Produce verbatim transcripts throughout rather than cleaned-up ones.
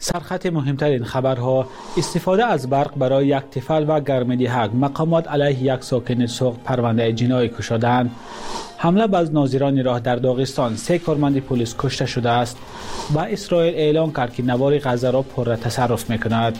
سرخط مهمترین خبرها: استفاده از برق برای یک طفل و گرم‌دهک، مقامات علیه یک ساکن سوخت پرونده جنایی گشودند. حمله به ناظران راه در داغستان، سه کارمند پلیس کشته شده است و اسرائیل اعلام کرد که نوار غزه را پر تصرف می‌کند.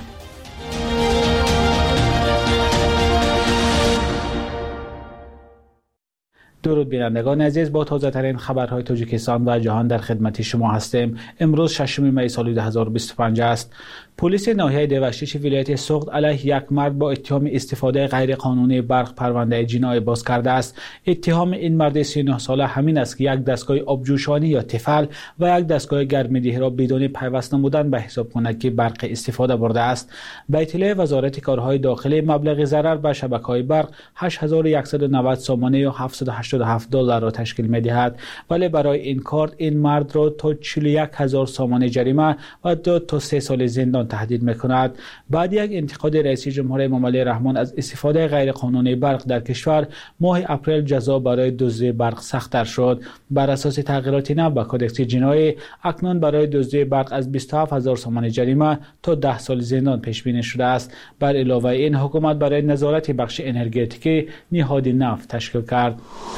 درود بینندگان عزیز، با تازه ترین خبرهای تاجیکستان و جهان در خدمت شما هستیم. امروز ششم می سال دو هزار و بیست و پنج است. پلیس ناحیه دیوشیش ولایت سوخت علیه یک مرد با اتهام استفاده غیرقانونی برق پرونده جنایی باز کرده است. اتهام این مرد سی و نه ساله همین است که یک دستگاه آبجوشانی یا تفل و یک دستگاه گرم‌دهی را بدون پیوست نمودن به حساب کننده برق استفاده برده است. به اطلاع وزارت کارهای داخلی، مبلغ ضرر به شبکه‌های برق هشت هزار و صد و نود سامانه یا هفتصد و هشتاد و هفت دلار را تشکیل می‌دهد، ولی برای این کار این مرد را تا چهل و یک هزار سامانه جریمه و دو تا سه سال زندان تهدید می‌کند. بعد یک انتقاد رئیس جمهور امام علی رحمان از استفاده غیرقانونی برق در کشور، ماه اپریل جزا برای دزدی برق سخت‌تر شد. بر اساس تغییرات نو به کدکس جنایی، اکنون برای دزدی برق از بیست و هفت هزار سامانه جریمه تا ده سال زندان پیش بینی شده است. بر علاوه این، حکومت برای نظارت بخش انرژتیکی نهاد نفت تشکیل کرد.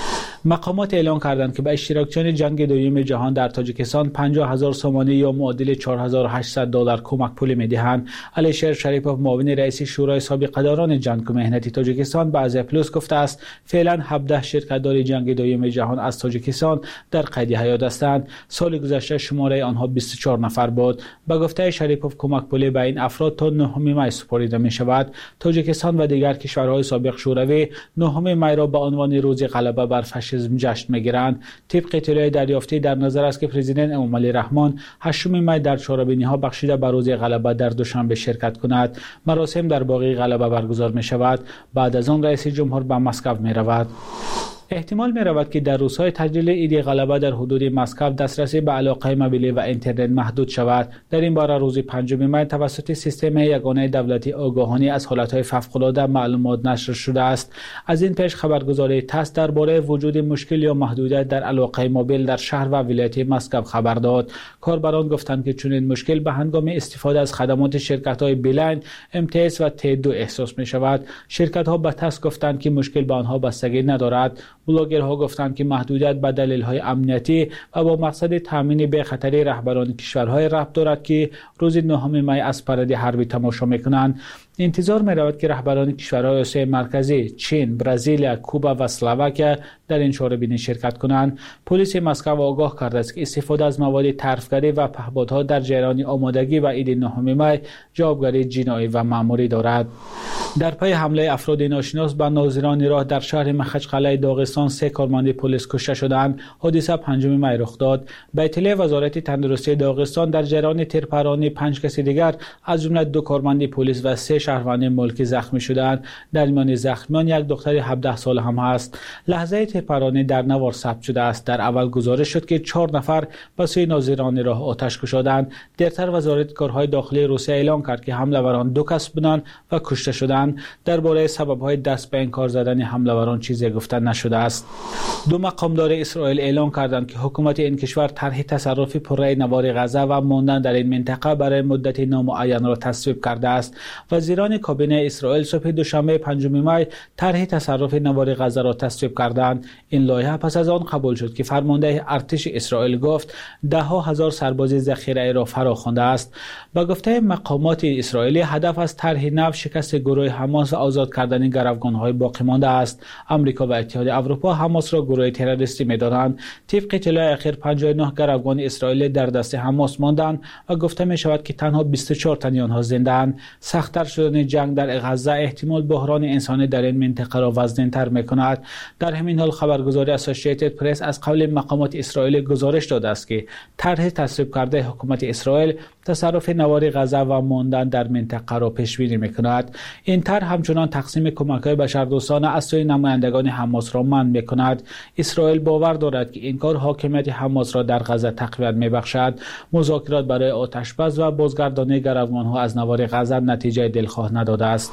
مقامات اعلام کردند که به اشتراکچیان جنگ دوم جهان در تاجیکستان پنجاه هزار سامانه یا معادل چهار هزار و هشتصد دلار کمک پولی می‌دهند. علیشیر شریپوف، معاون رئیس شورای سابقه‌داران جنگ و مهنتی تاجیکستان، به از پلوس گفته است فعلا هفده شرکت‌دار جنگ دوم جهان از تاجیکستان در قید حیات هستند. سال گذشته شماره آنها بیست و چهار نفر بود. به گفته شریپوف، کمک پولی به این افراد تا نهم می سپرده می‌شود. تاجیکستان و دیگر کشورهای سابق شوروی نهم می را به عنوان روز غلبه بر فاشیسم جشن می‌گیرند. طبق اطلاع دریافتی، در نظر است که پرزیدنت امام علی رحمان هشتم می در چهاربینی‌ها بخشیده به روز غلبه در دوشنبه شرکت کند. مراسم در باغ غلبه برگزار می‌شود. بعد از آن رئیس جمهور به مسکو می‌رود. احتمال می رود که در روزهای تجلیل عید غلبه در حدود مسکو دسترسی به علاقه موبیلی و اینترنت محدود شود. در این باره روز پنجم می توسط سیستم یگانه دولتی آگاهانی از حالتهای فوق‌العاده معلومات نشر شده است. از این پیش خبرگزاری تاس درباره وجود مشکل یا محدودیت در علاقه موبیل در شهر و ولایت مسکو خبر داد. کاربران گفتند که چنین مشکل به هنگام استفاده از خدمات شرکت‌های بیلاین، ام تی اس و تی دو احساس می شود. شرکت‌ها به تاس گفتند که مشکل به آنها بستگی ندارد. بلاگرها گفتند که محدودیت به دلایل امنیتی و با مقصد تامین به خطری رهبران کشورهای ربط دارد که روز نهم می از پرد حربی تماشا میکنند. انتظار می رود که رهبران کشورهای آسیای مرکزی، چین، برزیل، کوبا و اسلواکیا در این چهاربینی شرکت کنند. پلیس مسکو آگاه کرده است که استفاده از مواد طرفگری و پهپادها در جریان آمادگی و عید نهم می جوابگری جنایی و مأموری دارد. در پی حمله افراد ناشناس به ناظران راه در شهر مخچقله داغستان، سه کارمند پلیس کشته شدند. حادثه پنجم می رخ داد. به اطلاع وزارت تندرستی داغستان، در جریان تیرپرانی پنج کسی دیگر از جمله دو کارمند پلیس و سه شهروند ملکی زخمی شدند. در میان زخمیان یک دختر هفده ساله هم است. لحظه تیرپرانی در نوار ثبت شده است. در اول گزارش شد که چهار نفر به سوی ناظران راه آتش گشودند. دیرتر وزارت کارهای داخلی روسیه اعلام کرد که حمله‌وران دو کس بودند و کشته شدند. درباره سبب‌های دست به انکار زدن حمله‌وران چیزی گفته نشده است. دو مقامدار اسرائیل اعلام کردند که حکومت این کشور طرح تصرف پره نوار غزه و ماندن در این منطقه برای مدت نامعین را تصویب کرده است. وزیران کابینه اسرائیل صبح دوشنبه پنجم می طرح تصرف نوار غزه را تصویب کردند. این لایحه پس از آن قبول شد که فرمانده ارتش اسرائیل گفت ده ها هزار سرباز ذخیره را فراخوانده است. با گفته مقامات اسرائیلی، هدف از طرح نو شکست گروه حماس و آزاد کردن گروگان‌های باقی مانده است. آمریکا و اتحاد اروپا حماس را گروه تروریستی می‌دانند. طبق اطلاع اخیر پنجاه و نه گروگان اسرائیلی در دست حماس ماندند و گفته می شود که تنها بیست و چهار تن آنها زنده‌اند. سخت‌تر شدن جنگ در غزه احتمال بحران انسانی در این منطقه را وزن‌تر می‌کند. در همین حال خبرگزاری اسوسییتد پرس از قبل مقامات اسرائیل گزارش داده است که طرح تصویب کرده حکومت اسرائیل تصرف نوار غزه و ماندن در منطقه را پیش بینی می‌کند. این طرح همچنان تقسیم کمک‌های بشردوستانه از سوی نمایندگان حماس را منع می‌کند. اسرائیل باور دارد که این کار حاکمیت حماس را در غزه تقویت می‌بخشد. مذاکرات برای آتش‌بس و بازگردانی گروگان‌ها از نوار غزه نتیجه دلخواه نداده است.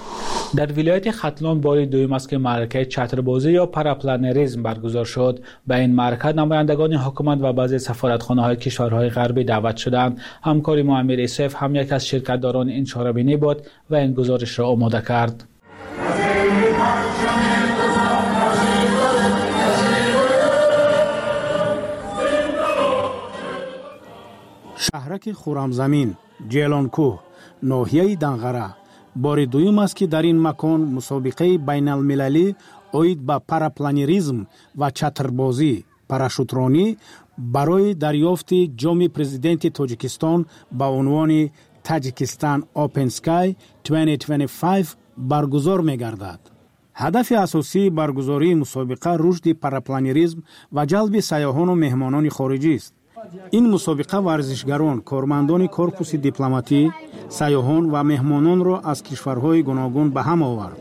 در ولایت ختلان بار دوم است که معرکه چتربازی یا پاراپلانریسم برگزار شد. به این معرکه نمایندگان حکومت و بعضی سفارتخانه‌های کشورهای غربی دعوت شدند. همکار ما امیر یوسف هم یک از شرکتداران این چهاربینی بود و این گزارش را آماده کرد. شهرک خرمزمین، جیلانکوه، ناحیه دنغره بار دوم است که در این مکان مسابقه بین المللی اوید به پاراپلانریسم و چتربازی پاراشوترانی برای دریافت جام پرزیدنت تاجیکستان با عنوان تاجیکستان اوپن سکای دو هزار و بیست و پنج برگزار می گردد. هدف اساسی برگزاری مسابقه رشد پاراپلانریسم و جلب سیاحان و مهمانان خارجی است. این مسابقه ورزشگران، کارمندان کورپوس دیپلماتی، سیاحان و مهمانان را از کشورهای گوناگون به هم آورد.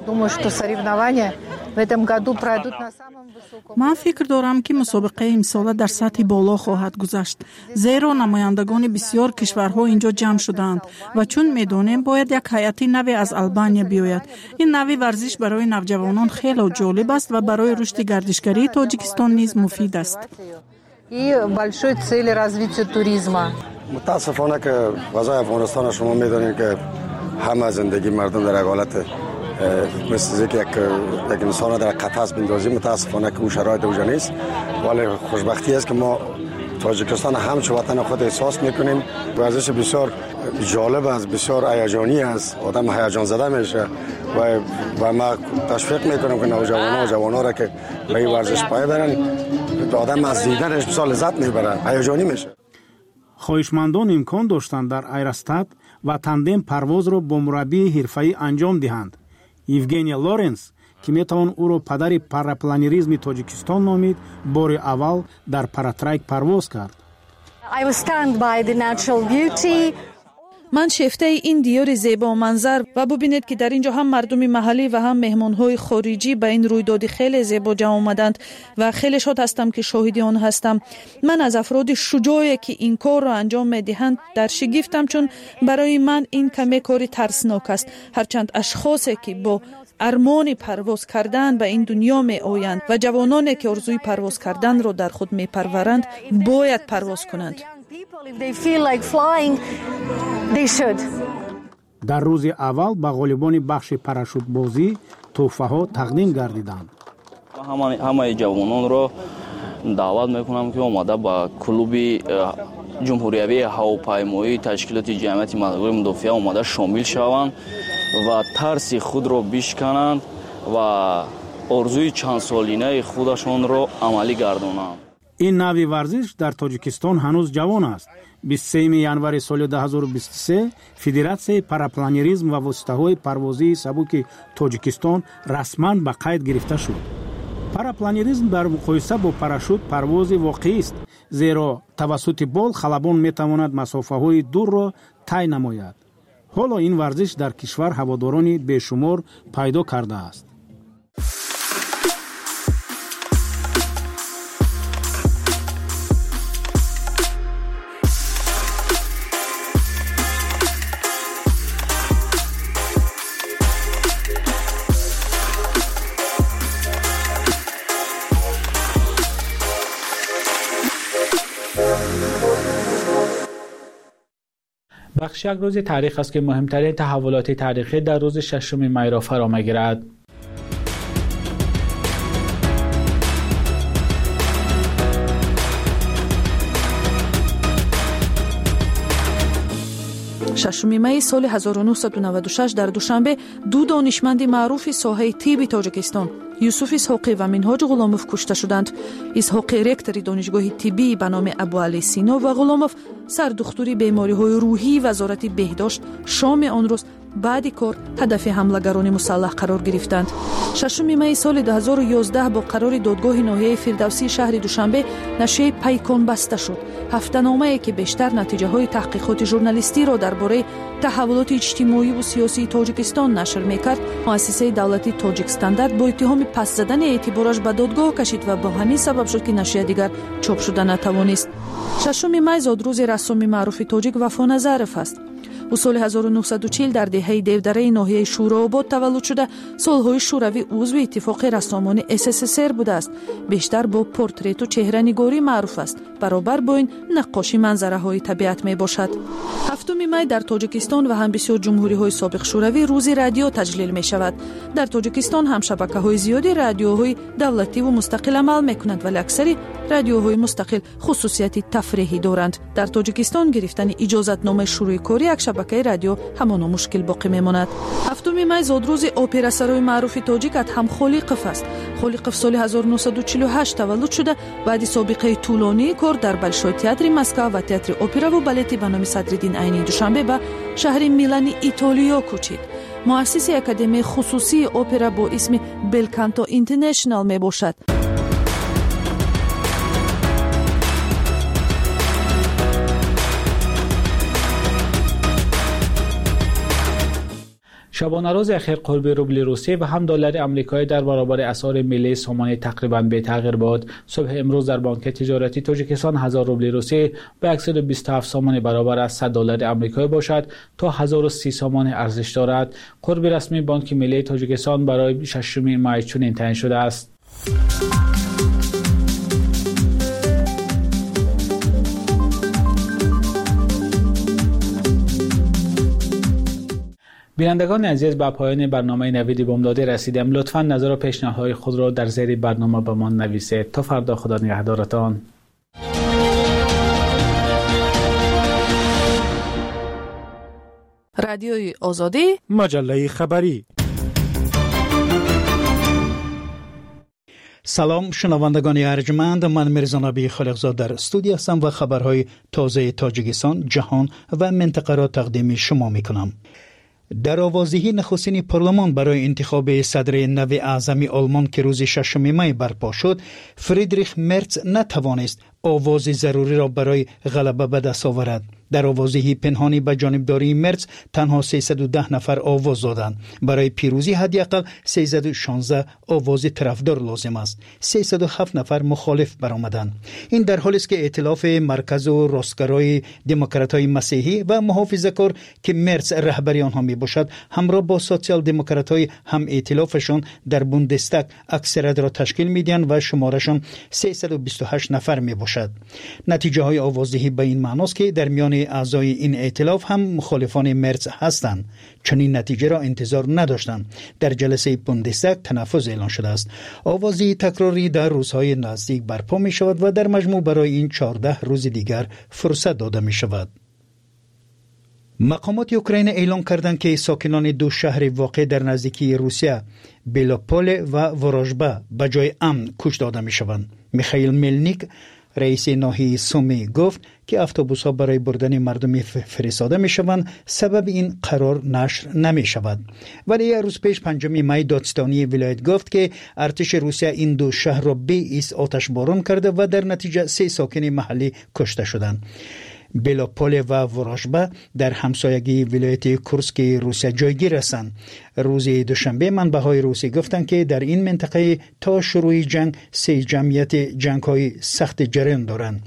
من فکر دارم که مسابقه امسال در سطح بالا خواهد گذشت، زیرا نمایندگان بسیار کشورها اینجا جمع شدند و چون میدانیم باید یک هیئت نوی از آلبانیا بیاید. این نوی ورزش برای نوجوانان خیلی جالب است و برای رشد گردشگری تاجیکستان نیز مفید است. и большой цели развития туризма. متاسفانه که وضع افغانستان شما میدونید که همه زندگی مردم در حالت مثل یک یک انسان در قفس بندازیم. متاسفانه که اون شرایط اوجا نیست، ولی خوشبختی است که ما تاجیکستان همچو وطن خود احساس میکنیم. ورزش بسیار جالب است، بسیار هیجانی است، آدم هیجان زده میشه و و ما تشویق میکنم که نوجوانان و جوانان را که به این ورزش پای برن، آدم از دیدنش بسیار لذت میبره، هیجانی میشه. خواهشمندان امکان داشتند در ایرستاد و تاندم پرواز را با مربی حرفه‌ای انجام دهند. یوگنیا لورنس که میتوان او را پدر پاراپلانریسم تاجیکستان نامید، بار اول در پاراتریک پرواز کرد. I was stunned by the natural beauty. من شیفته این دیار زیبا منظر و ببینید که در اینجا هم مردم محلی و هم مهمانهای خارجی به این رویداد خیلی زیبا جمع آمدند و خیلی شاد هستم که شاهد آن هستم. من از افراد شجاعی که این کار را انجام میدهند در شگفتم، چون برای من این کمی کاری ترسناک است. هرچند اشخاصی که با ارمان پرواز کردن به این دنیا می آیند و جوانانی که آرزوی پرواز کردن را در خود می پرورند باید پرواز کنند. در روز اول به غالبان بخش پاراشوت بازی تحفه ها تقدیم گردیدند. همه همه جوانان را دعوت میکنم که آمده با کلوب جمهوریوی هواپیمایی تشکیلات جمعیت مدنی مدافع آمده شامل شوند و ترس خود را بشکنند و آرزوی چند سالینه خودشان را عملی گردانند. این نوع ورزش در تاجیکستان هنوز جوان است. بیست و سوم ژانویه سال دو هزار و بیست و سه فدراسیون پاراپلانریسم و واسطه‌های پروازی سبک تاجیکستان رسما به قید گرفته شد. پاراپلانریسم در مقایسه با پاراشوت پرواز واقعی است، زیرا توسط بال خلبان میتواند مسافه‌های دور را طی نماید. حالا این ورزش در کشور هواداران بیشمار پیدا کرده است. بخش یک روز تاریخ است که مهمترین تحولات تاریخی در روز ششم می را فرا می‌گیرد. ششم می سال هزار و نهصد و نود و شش در دوشنبه دو دانشمند معروف ساحه طب تاجیکستان، یوسف اسحاقی و منهاج غلاموف کشته شدند. اسحاقی رکتور دانشگاه طبی به نام ابوعلی سینا و غلاموف سردختوری بیماری‌های روحی وزارت بهداشت شام آن روز بعد کار هدف حمله‌گران مسلح قرار گرفتند. ششم می سال دو هزار و یازده با قرار دادگاه ناحیه فردوسی شهر دوشنبه نشریه پیکان بسته شد. هفته‌نامه‌ای که بیشتر نتیجه‌های تحقیقات ژورنالیستی را درباره تحولات اجتماعی و سیاسی تاجیکستان نشر می‌کرد، مؤسسه دولتی تاجیک استاندارد با اتهام پس زدن اعتبارش به دادگاه کشید و با همین سبب شد که نشریه دیگر چاپ شده نتوانست. ششم می زاد روز رسام معروف تاجیک وفا نظرف است. او سال هزار و نهصد و چهل در دهه دیودره ناحیه شوراآباد تولد شده سالهای شوروی عضو اتفاق رسامان اس اس اس ار بوده است. بیشتر با پورترت و چهره‌نگاری معروف است. برابر با این نقاشی منظره های طبیعت می باشد. هفتم می در تاجیکستان و هم بسیار جمهوری های سابق شوروی روز رادیو تجلیل می شود. در تاجیکستان هم شبکه های زیادی رادیوهای دولتی و مستقل عمل می کنند ولی اکثری رادیوهای مستقل خصوصیت تفریحی دارند. در تاجیکستان گرفتن اجازت نامه شروع کاری یک شبکه رادیو همان مشکل باقی می ماند. هفتم می زادروز اپرا سرای معروف تاجیک ادهم خلیقف است. خلیقف سال هزار و نهصد و چهل و هشت تولد شده بعد سابقه طولانی کار در بلشوی تئاتر مسکو و تئاتر اپرا و بالت به نام صدرالدین عینی دوشنبه به شهر میلان ایتالیا کوچید. مؤسس اکادمی خصوصی اپرا با اسم بلکانتو اینترنشنال می باشد. شبانه روز اخیر قرب روبل روسی و هم دلار آمریکایی در برابر اسعار ملی سامانه تقریباً به تغییر بود. صبح امروز در بانک تجارتی تاجیکستان هزار روبل روسی به صد و بیست و هفت سامانه برابر از صد دلار آمریکایی باشد تا هزار و سی سامانه ارزش دارد. قرب رسمی بانک ملی تاجیکستان برای ششم می چنین تعیین شده است. بینندگان عزیز به پایان برنامه نوید بامداد رسیدیم. لطفاً نظر و پیشنهادهای خود را در زیر برنامه به ما نویسید. تا فردا خدا نگهدارتان. رادیوی آزادی مجله خبری. سلام شنوندگان ارجمند، من میرزا نبی خالقزاد در استودیو هستم و خبرهای تازه تاجیکستان، جهان و منطقه را تقدیم شما میکنم. در آوازدهی نخستین پارلمان برای انتخاب صدر نو اعظم آلمان که روز ششم می برپا شد، فریدریخ مرتز نتوانست آواز ضروری را برای غلبه به دست آورد. در آوازدهی پنهانی به جانبداری مرتز تنها سیصد و ده نفر آواز دادند. برای پیروزی حداقل سیصد و شانزده آواز طرفدار لازم است. سیصد و هفت نفر مخالف برآمدند. این در حالی است که ائتلاف مرکز و راستگرای دموکرات‌های مسیحی و محافظه‌کار که مرتز رهبری آنها میباشد همراه با سوسیال دموکرات‌های هم ائتلافشان در بوندستاگ اکثریت را تشکیل میدهند و شمارشان سیصد و بیست و هشت نفر میباشد. نتیجه های آوازدهی به این معنی است که در میان اعضای این ائتلاف هم مخالفان مرتز هستند. چنین نتیجه را انتظار نداشتند. در جلسه بوندستاگ تنفذ اعلان شده است. آوازدهی تکراری در روزهای نزدیک برپا می شود و در مجموع برای این چهارده روز دیگر فرصت داده می شود. مقامات اوکراین اعلام کردند که ساکنان دو شهر واقع در نزدیکی روسیه، بیلوپول و ورژبا به جای امن کوچ داده می شوند. میخائیل ملنیک رئیس ناحیه سومی گفت که اتوبوس‌ها برای بردن مردم فرستاده می‌شوند، سبب این قرار نشر نمی‌شود. ولی یک روز پیش پنجم می دادستانی ولایت گفت که ارتش روسیه این دو شهر را به ایست آتش باران کرده و در نتیجه سه ساکن محلی کشته شدند. بیلوپول و ورژبا در همسایگی ولایت کورسک روسیه جایگیر هستند. روز دوشنبه منبع‌های روسی گفتند که در این منطقه تا شروع جنگ سه جمعیت جنگ‌های سخت جریان دارند.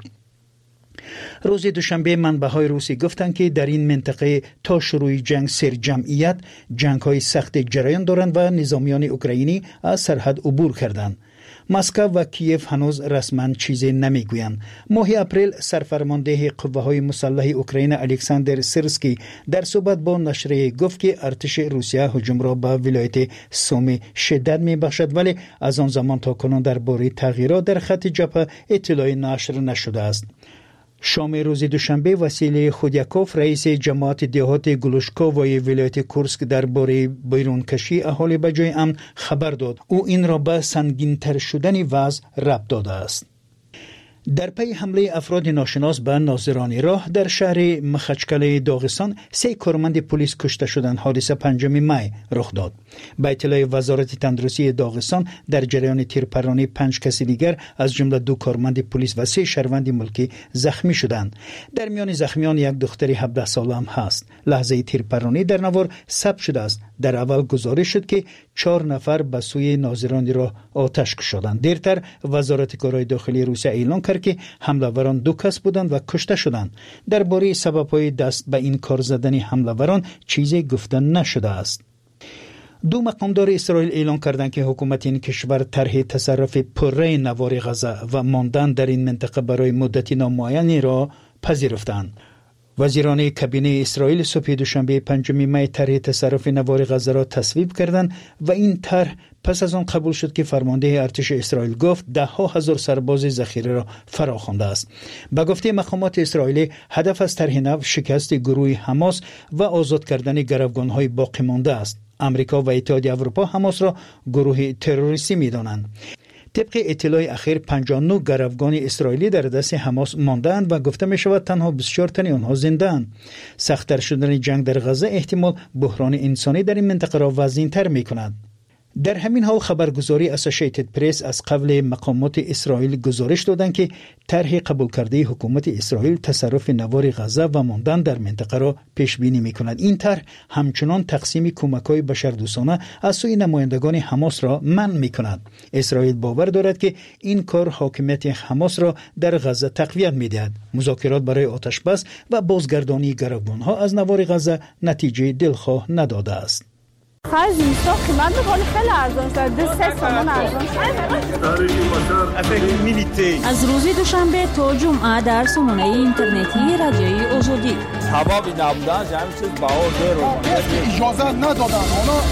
روز دوشنبه منبع‌های روسی گفتند که در این منطقه تا شروع جنگ سر جمعیت جنگ‌های سخت جریان دارند و نظامیان اوکراینی از سرحد عبور کردند. مسکو و کیف هنوز رسما چیزی نمیگویند. ماه اپریل سرفرمانده قوه‌های مسلح اوکراین الکساندر سیرسکی در صحبت با نشریه گفت که ارتش روسیه هجوم را به ولایت سومی شدت میبخشد، ولی از آن زمان تا کنون درباره تغییرات در خط جبهه اطلاعی نشر نشده است. شام روز دوشنبه وسیلی خودیاکوف رئیس جماعت دهات گلوشکووای ولایت کورسک درباره بیرون کشی اهالی به جای امن خبر داد. او این را به سنگین‌تر شدن وضع ربط داده است. در پی حمله افراد ناشناس به ناظران راه در شهر مخچکل داغستان سه کارمند پلیس کشته شدند. حادثه پنجم می رخ داد. به اطلاع وزارت تندرستی داغستان در جریان تیرپرانی پنج کسی دیگر از جمله دو کارمند پلیس و سه شهروند ملکی زخمی شدند. در میان زخمیان یک دختر هفده ساله هم هست. لحظه تیرپرانی در نوار ثبت شده است. در اول گزارش شد که چهار نفر به سوی ناظران راه آتش کشیدند. دیرتر وزارت کارهای داخلی روسیه اعلام کرد که حمله‌وران دو کس بودند و کشته شدند. درباره سبب‌های دست به این کار زدن حمله‌وران چیزی گفته نشده است. دو مقامدار اسرائیل اعلام کردند که حکومت این کشور طرح تصرف پره نوار غزه و ماندن در این منطقه برای مدتی نامعینی را پذیرفتند. وزیران کابینه اسرائیل صبح دوشنبه پنجم می طرح تصرف نوار غزه را تصویب کردند و این طرح پس از آن قبول شد که فرمانده ارتش اسرائیل گفت ده ها هزار سرباز ذخیره را فراخوانده است. به گفته مقامات اسرائیلی هدف از طرح نو شکست گروه حماس و آزاد کردن گروگان‌های باقی مانده است. امریکا و اتحادیه اروپا حماس را گروه تروریستی می‌دانند. طبق اطلاع اخیر پنجاه و نه گروگان اسرائیلی در دست حماس مانده‌اند و گفته می‌شود تنها بیست و چهار تن آنها زنده‌اند. سخت‌تر شدن جنگ در غزه احتمال بحران انسانی در این منطقه را وزین‌تر می‌کند. در همین حال خبرگزاری اسوسییتد پرس از قبل مقامات اسرائیل گزارش دادند که طرح قبول کرده حکومت اسرائیل تصرف نوار غزه و ماندن در منطقه را پیش بینی می‌کند. این طرح همچنان تقسیم کمک‌های بشردوستانه از سوی نمایندگان حماس را منع می‌کند. اسرائیل باور دارد که این کار حاکمیت حماس را در غزه تقویت می‌دهد. مذاکرات برای آتش‌بس و بازگردانی گروگان‌ها از نوار غزه نتیجه دلخواه نداده است. خرج اینستا قیمت بکنه خیلی ارزان شد. دو سه تومان ارزان شد. از روز دوشنبه تا جمعه در سامانه اینترنتی رادیوی آزادی سببی نبودن همین چیز بها زیر اجازه ندادن.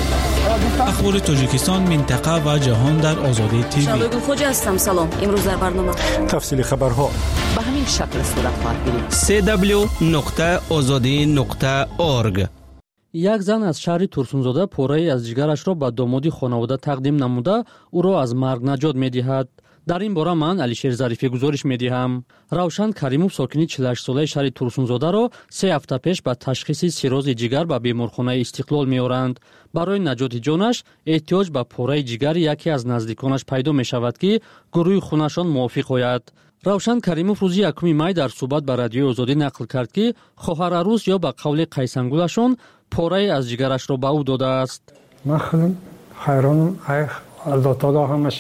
اخبار تاجیکستان، منطقه و جهان در آزادی تیوی. شبگون خوج هستم. سلام. امروز در برنامه تفصیل خبرها به همین شکل صورت خواهد گرفت. سه دبلیو نقطه آزادی نقطه اورگ. یک زن از شهر تورسونزاده پوره‌ای از جگرش را به دامادی خانواده تقدیم نموده او را از مرگ نجات می‌دهد. در این باره من علیشیر ظریفی گزارش می‌دهم. روشن کریموف ساکنی چهل و هشت ساله شهر تورسونزاده را سه هفته پیش به تشخیص سیروز جگر به بیمارخانه استقلال می‌آورند. برای نجات جانش احتیاج به پوره جگر یکی از نزدیکانش پیدا می‌شود که گروه خونشان موافق آید. روشن کریموف روز یکم می در صحبت با رادیوی آزادی نقل کرد که خواهر عروس یا به قول قیسنگولشون پوره از جگرش را به او داده است. من خودم حیرانم. الله تعالی همش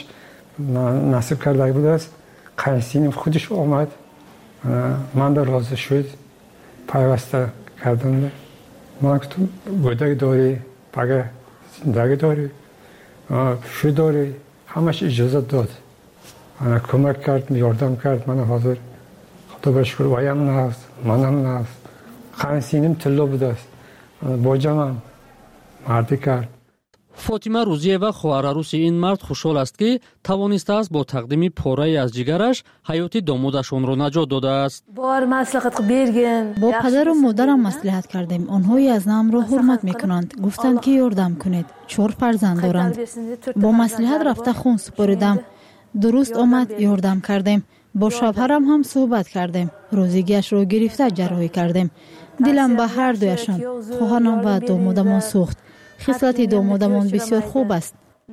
نصیب کرده بود است. قیسین خودش آمد، من در راضی شد، پیوسته کردم. من گفتم بوده داری، بگه زندگی داری، شو داری، همش اجازه داد. من کمک کرد، یاردم کرد. من حاضر خدا به شکر وایم نست، منم نست. قیسینم طلا بود است. با جانم مردی کرد. فاطمه روزیه و خواهر عروس این مرد خوشحال است که توانسته است با تقدیم پاره از جگرش حیات دامادشان را نجات داده است. بار مصلحت بگیرین. با پدر و مادرم مصلحت کردیم. آنها از نام را حرمت میکنند. گفتند که یاردم کنید. چهار فرزند دارند. با مصلحت رفته خون سپردم. درست آمد یاردم کردیم. با شوهرم هم صحبت کردیم. روزیگیش را گرفته جراحی کردیم. دلم به هر دویشان، خواهرم و دامادمان سوخت. خصلت دامادمان بسیار خوب است.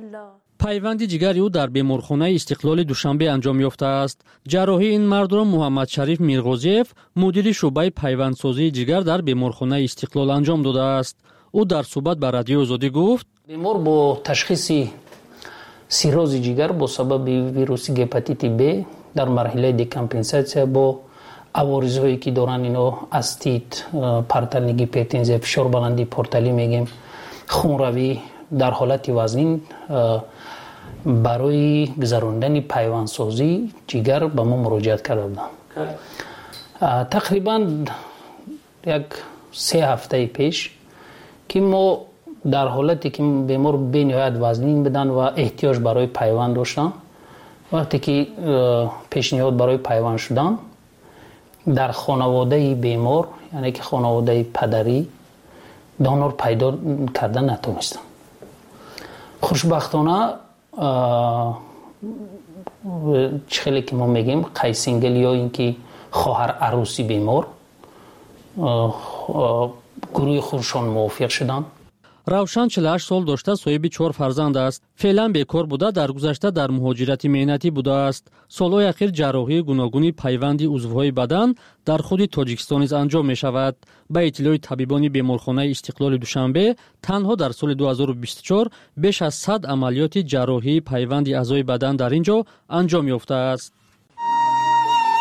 پیوند جگر او در بیمارخانه استقلال دوشنبه انجام یافته است. جراحی این مرد را محمد شریف میرغوزیف، مدیر شعبه پیوندسازی جگر در بیمارخانه استقلال انجام داده است. او در صحبت با رادیو آزادی گفت: بیمار با تشخیص سیروز جگر با سبب ویروس هپاتیت بی در مرحله دیکامپنساسیا با عوارض‌هایی که دارن اینا استیت، پرتلگی پیتنزه، فشار بلندی پورتالی میگیم، خونروی در حالت وزنین برای گذراندن پیوندسازی جگر به ما مراجعت کرده بودن. تقریبا یک سه هفته پیش که ما در حالتی که بیمار به نهایت وزنین بدن و احتیاج برای پیوند داشتن، وقتی که پیشنهاد برای پیوند شدن در خانواده بیمار، یعنی که خانواده پدری، دانور پیدا کردن نتونستن. خوشبختانه چخیلی که ما میگیم قیسینگل یا اینکه خواهر عروسی بیمار گروه خودشان موافق شدن. روشن چهل و هشت سال داشته، صاحب چهار فرزند است. فعلا بیکار بوده، در گذشته در مهاجرت مهنتی بوده است. سالهای اخیر جراحی گوناگونی پیوند عضوهای بدن در خود تاجیکستان نیز انجام می شود. به اطلاع طبیبان بیمارخانه استقلال دوشنبه، تنها در سال دو هزار و بیست و چهار بیش از صد عملیات جراحی پیوند اعضای بدن در اینجا انجام یافته است.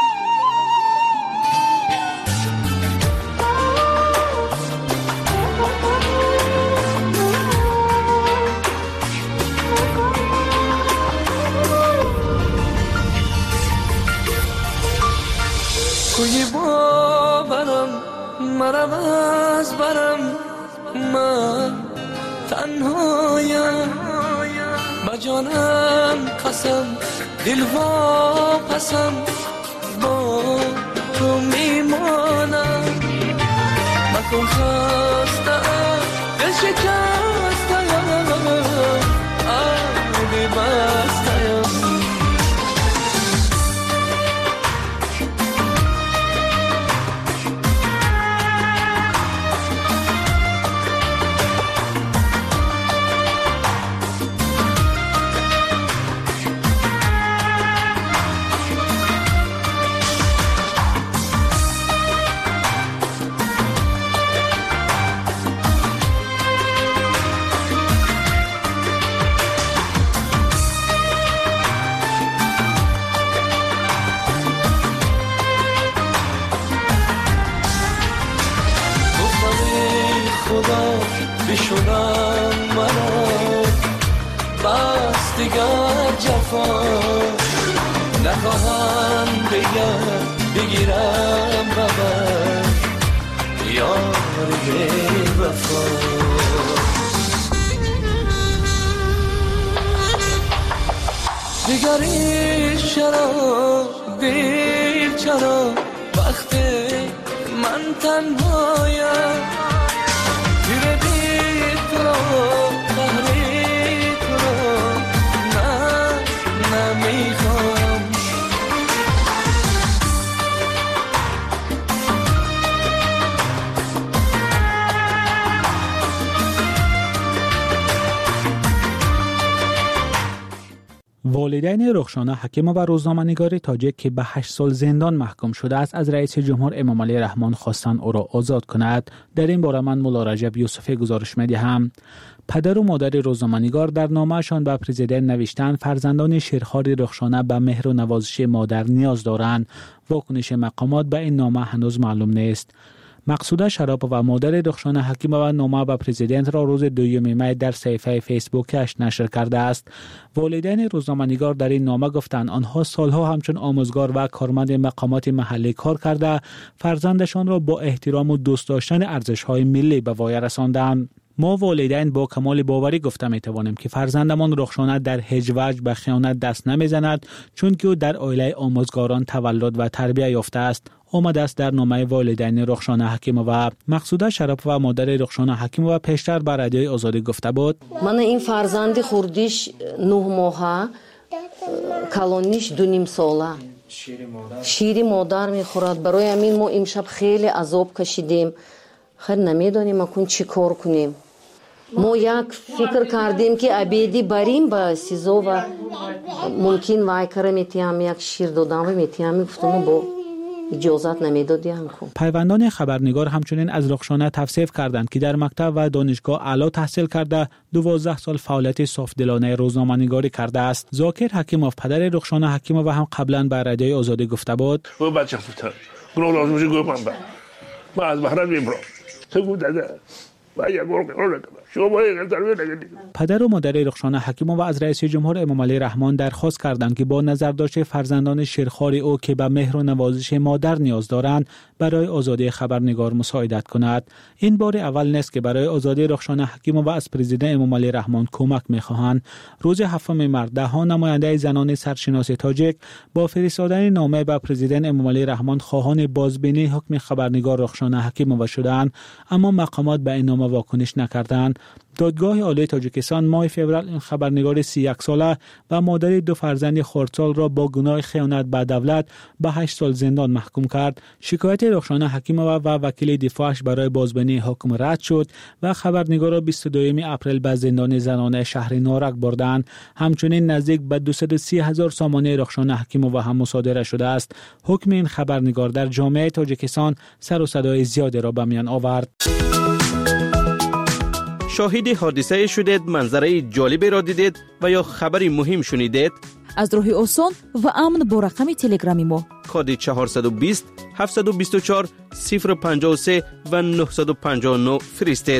عوض برم من تنهایم با جانم قسم دل واپسم با تو میمانم مکن خستم دل شکستم آبی بستم بشونم منو بس دیگر جفا نخواهم بگم بگیرم ببر یار بی وفا دیگری چرا دیر چرا وقتی من تنهایم والدین رخشانه حکیمه و روزنامه‌نگار تاجیک که به هشت سال زندان محکوم شده است از رئیس جمهور امام علی رحمان خواستند او را آزاد کند. در این باره من مولا رجب یوسفی گزارش می‌دهم. پدر و مادر روزنامه‌نگار در نامه‌شان به پرزیدنت نوشتند فرزندان شیرخوار رخشانه به مهر و نوازش مادر نیاز دارند. واکنش مقامات به این نامه هنوز معلوم نیست. مقصوده شراب و مادر رخشانه حکیمه و نامه به پرزیدنت را روز دوم می در صفحه فیسبوکش نشر کرده است. والدین روزنامه‌نگار در این نامه گفتند آنها سالها همچون آموزگار و کارمند مقامات محلی کار کرده فرزندشان را با احترام و دوست داشتن ارزش‌های ملی به وای رساندند. ما والدین با کمال باوری گفته می توانیم که فرزندمان رخشانه در هیچ وجه به خیانت دست نمیزند چون که او در عائله آموزگاران تولد و تربیت یافته است. آمده است در نامه والدین رخشانه حکیمه و مقصوده شراب و مادر رخشانه حکیمه و پیشتر بر رادیوی آزادی گفته بود من این فرزند خوردیش نه ماهه کلونیش دو نیم ساله شیری مادر میخورد. برای همین ما امشب خیلی عذاب کشیدیم. خیر نمیدونیم اکن چی کار کنیم. ما یک فکر کردیم که ابیدی بریم با سیزو و ممکن وای کره میتیم یک شیر دادم و میتیم گفتم با اجازت نمیدادیم. پیوندان خبرنگار همچنین از رخشانه تفسیر کردند که در مکتب و دانشگاه اعلی تحصیل کرده دوازده سال فعالیت صافدلانه روزنامه‌نگاری کرده است. ذاکر حکیموف پدر رخشانه حکیمه و هم قبلا به رادیوی آزادی گفته بود او بچه فتر گروه لازمش گفتم من از بحران میبرم سگو داده و یک گروه گروه شما باید تربیت نگیرید. پدر و مادر رخشانه حکیمه و از رئیس جمهور امام علی رحمان درخواست کردند که با نظر داشته فرزندان شیرخوار او که به مهر و نوازش مادر نیاز دارند برای آزادی خبرنگار مساعدت کند. این بار اول نیست که برای آزادی رخشانه حکیمه و از پرزیدنت امام علی رحمان کمک می‌خواهند. روز هفتم مارس ده ها نماینده زنان سرشناس تاجیک با فرستادن نامه به پرزیدنت امام علی رحمان خواهان بازبینی حکم خبرنگار رخشانه حکیمه شدند، اما مقامات به این نامه واکنش نکردند. دادگاه عالی تاجیکستان ماه فوریه این خبرنگار سی و یک ساله و مادر دو فرزند خردسال را با گناه خیانت به دولت به هشت سال زندان محکوم کرد. شکایت رخشانه حکیمه و وکیل دفاعش برای بازبینی حکم رد شد و خبرنگار را بیست و دوم اپریل به زندان زنانه شهر نارک بردند. همچنین نزدیک به دویست و سی هزار سامانه رخشانه حکیمه و هم مصادره شده است. حکم این خبرنگار در جامعه تاجیکستان سر و صدای زیادی را به میان آورد. شاهد حادثه شدید، منظره جالبی را دیدید و یا خبری مهم شنیدید؟ از راه آسان و امن با رقم تلگرامی ما کد چهارصد و بیست هفتصد و بیست و چهار صفر پنجاه و سه و نهصد و پنجاه و نه فرستید.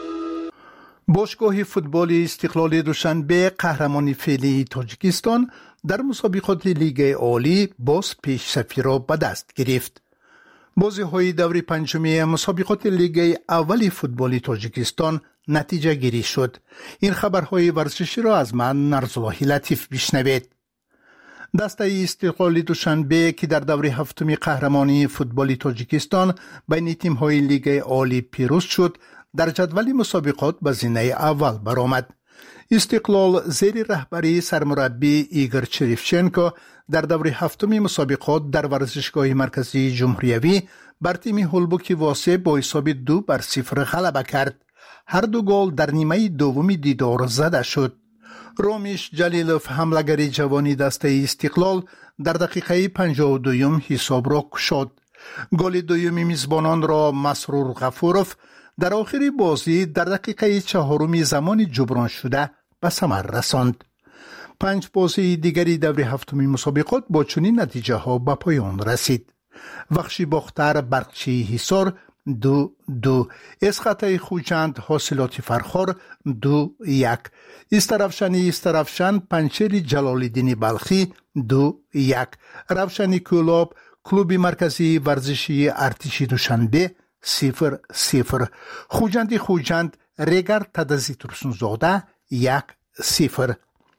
باشگاه فوتبال استقلال دوشنبه قهرمان فعلی تاجیکستان در مسابقات لیگ عالی باز پیشرفتی را به دست گرفت. بازی های دور پنجمی مسابقات لیگ اول فوتبال تاجیکستان نتیجه گیری شد. این خبرهای ورزشی را از من نرزالله لطیف بشنوید. دسته استقلال دوشنبه که در دور هفتم قهرمانی فوتبال تاجیکستان بین تیم‌های لیگ عالی پیروز شد، در جدول مسابقات به زینه اول برآمد. استقلال زیر رهبری سرمربی ایگور چریفچنکو در دور هفتم مسابقات در ورزشگاه مرکزی جمهوریوی بر تیم هولبوک واسه با حساب دو بر صفر غلبه کرد. هر دو گل در نیمه دوم دیدار زده شد. رامیش جلیلوف حمله‌گر جوانی دسته استقلال در دقیقه پنجاه و دو حساب را گشاد. گل دوم میزبانان را مسرور غفورов در آخر بازی در دقیقه چهارم زمان جبران شده به ثمر رساند. پنج بازی دیگری دور هفتم مسابقات با چنین نتیجه ها به پایان رسید. وخشی باختر برقچی حصار دو دو، اسخط خوجند حاصلات فرخار دو یک، استرافشنی استرافشن پنچر جلالالدین بلخی دو یک، روشنی کولاب کلوب مرکزی ورزشی ارتشی دوشنبه صفر صفر، خوجندی خوجند ریگر تدزی ترسونزاده یک صفر.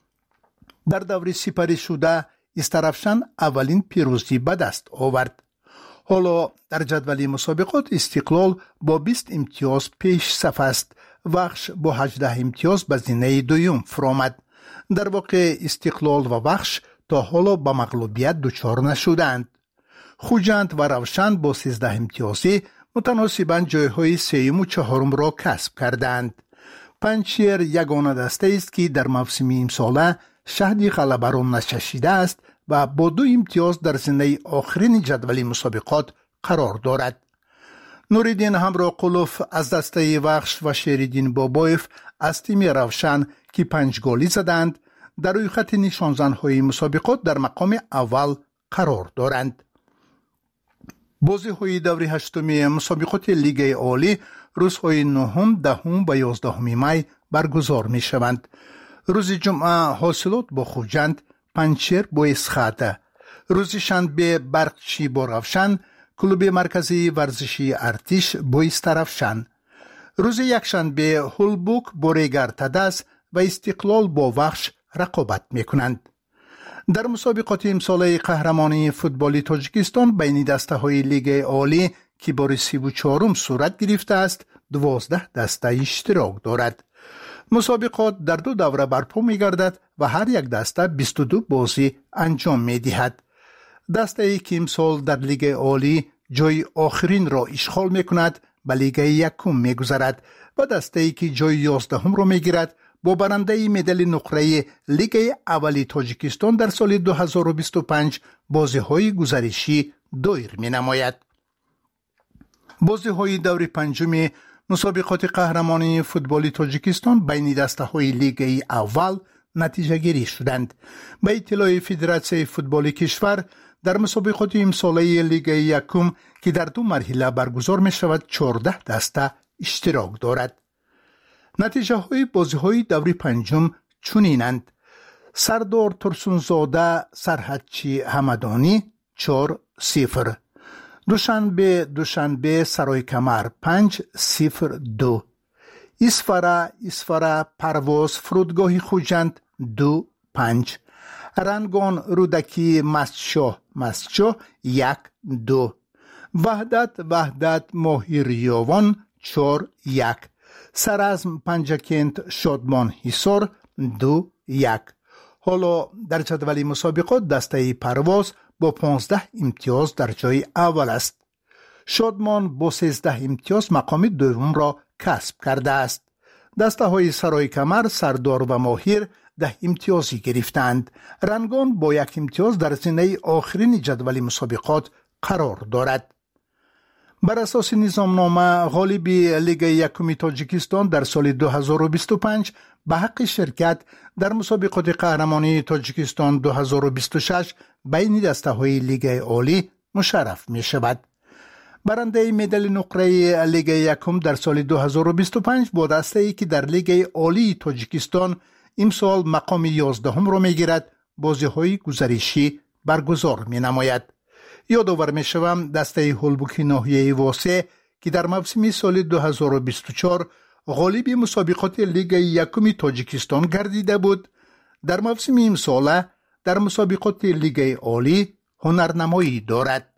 در دور سپری شده استرافشن اولین پیروزی به دست آورد. حالا در جدول مسابقات استقلال با بیست امتیاز پیش صف است. وخش با هجده امتیاز به زینه دوم فرامد. در واقع استقلال و وخش تا حالا به مغلوبیت دچار نشدند. خوجند و روشن با سیزده امتیازی متناسباً جایهای سوم و چهارم را کسب کردند. پنچیر یگانه دسته است که در موسم امساله شهد غلبه را نچشیده است و با دو امتیاز در زینه آخرین جدول مسابقات قرار دارد. نوریدین همراه قلوف از دسته وخش و شیریدین بابایف از تیم روشن که پنج گلی زدند در روی خط نشانزنهای مسابقات در مقام اول قرار دارند. بازی های دور هشتم مسابقات لیگ عالی روزهای نهم، دهم و یازدهم می برگزار می شوند. روز جمعه حاصلات با خوجند، پنچر با اسخاته، روز شنبه برقچی با روشن، کلوب مرکزی ورزشی ارتش با استرافشن، روز یکشنبه هولبوک با ریگر تدز و استقلال با وخش رقابت می کنند. در مسابقات امساله قهرمانی فوتبال تاجیکستان بین دسته های لیگ عالی که بار سی و چهارم صورت گرفته است، دوازده دسته اشتراک دارد. مسابقات در دو دوره برپا می گردد و هر یک دسته بیست و دو بازی انجام می دهد. دسته ای که امسال در لیگ عالی جای آخرین را اشغال می کند به لیگ یکم می گذرد و دسته ای که جای یازدهم را می گیرد با برنده مدال نقره لیگ اولی تاجیکستان در سال دو هزار و بیست و پنج بازی های گزارشی دایر می نماید. بازی های دور پنجم مسابقات قهرمانی فوتبال تاجیکستان بین دسته های لیگ اول نتیجه گیری شدند. به اطلاع فدراسیون فوتبال کشور در مسابقات امساله لیگ یکم که در دو مرحله برگزار می شود چهارده دسته اشتراک دارد. نتیجه های بازی های دور پنجم چنینند: سردار ترسونزاده سرحدچی همدانی چهار صفر، دوشنبه دوشنبه سرای کمر پنج صفر دو، اسفره اسفره پرواز فرودگاه خوجند دو پنج، رنگان رودکی مستشاه مستشاه یک دو، وحدت وحدت ماهی ریاوان چهار یک، سرازم پنجکند شادمان حصار دو یک. حالا در جدول مسابقات دسته پرواز با پانزده امتیاز در جای اول است. شادمان با سیزده امتیاز مقام دوم را کسب کرده است. دسته های سرای کمر، سردار و ماهیر ده امتیازی گرفتند. رنگان با یک امتیاز در زینه آخرین جدول مسابقات قرار دارد. بر اساس نظامنامه غالبی لیگ یکم تاجیکستان در سال دو هزار و بیست و پنج به حق شرکت در مسابقات قهرمانی تاجیکستان دو هزار و بیست و شش بین دسته های لیگ عالی مشرف می شود. برنده مدال نقره لیگ یکم در سال دو هزار و بیست و پنج با دسته ای که در لیگ عالی تاجیکستان امسال مقام یازدهم را می گیرد بازی‌های گزارشی برگزار می‌نماید. یادآور می‌شوم دسته هولبوک ناحیه واسه که در موسم سال دو هزار و بیست و چهار غالب مسابقات لیگ یکم تاجیکستان گردیده بود، در موسم امسال در مسابقات لیگ عالی هنرنمایی دارد.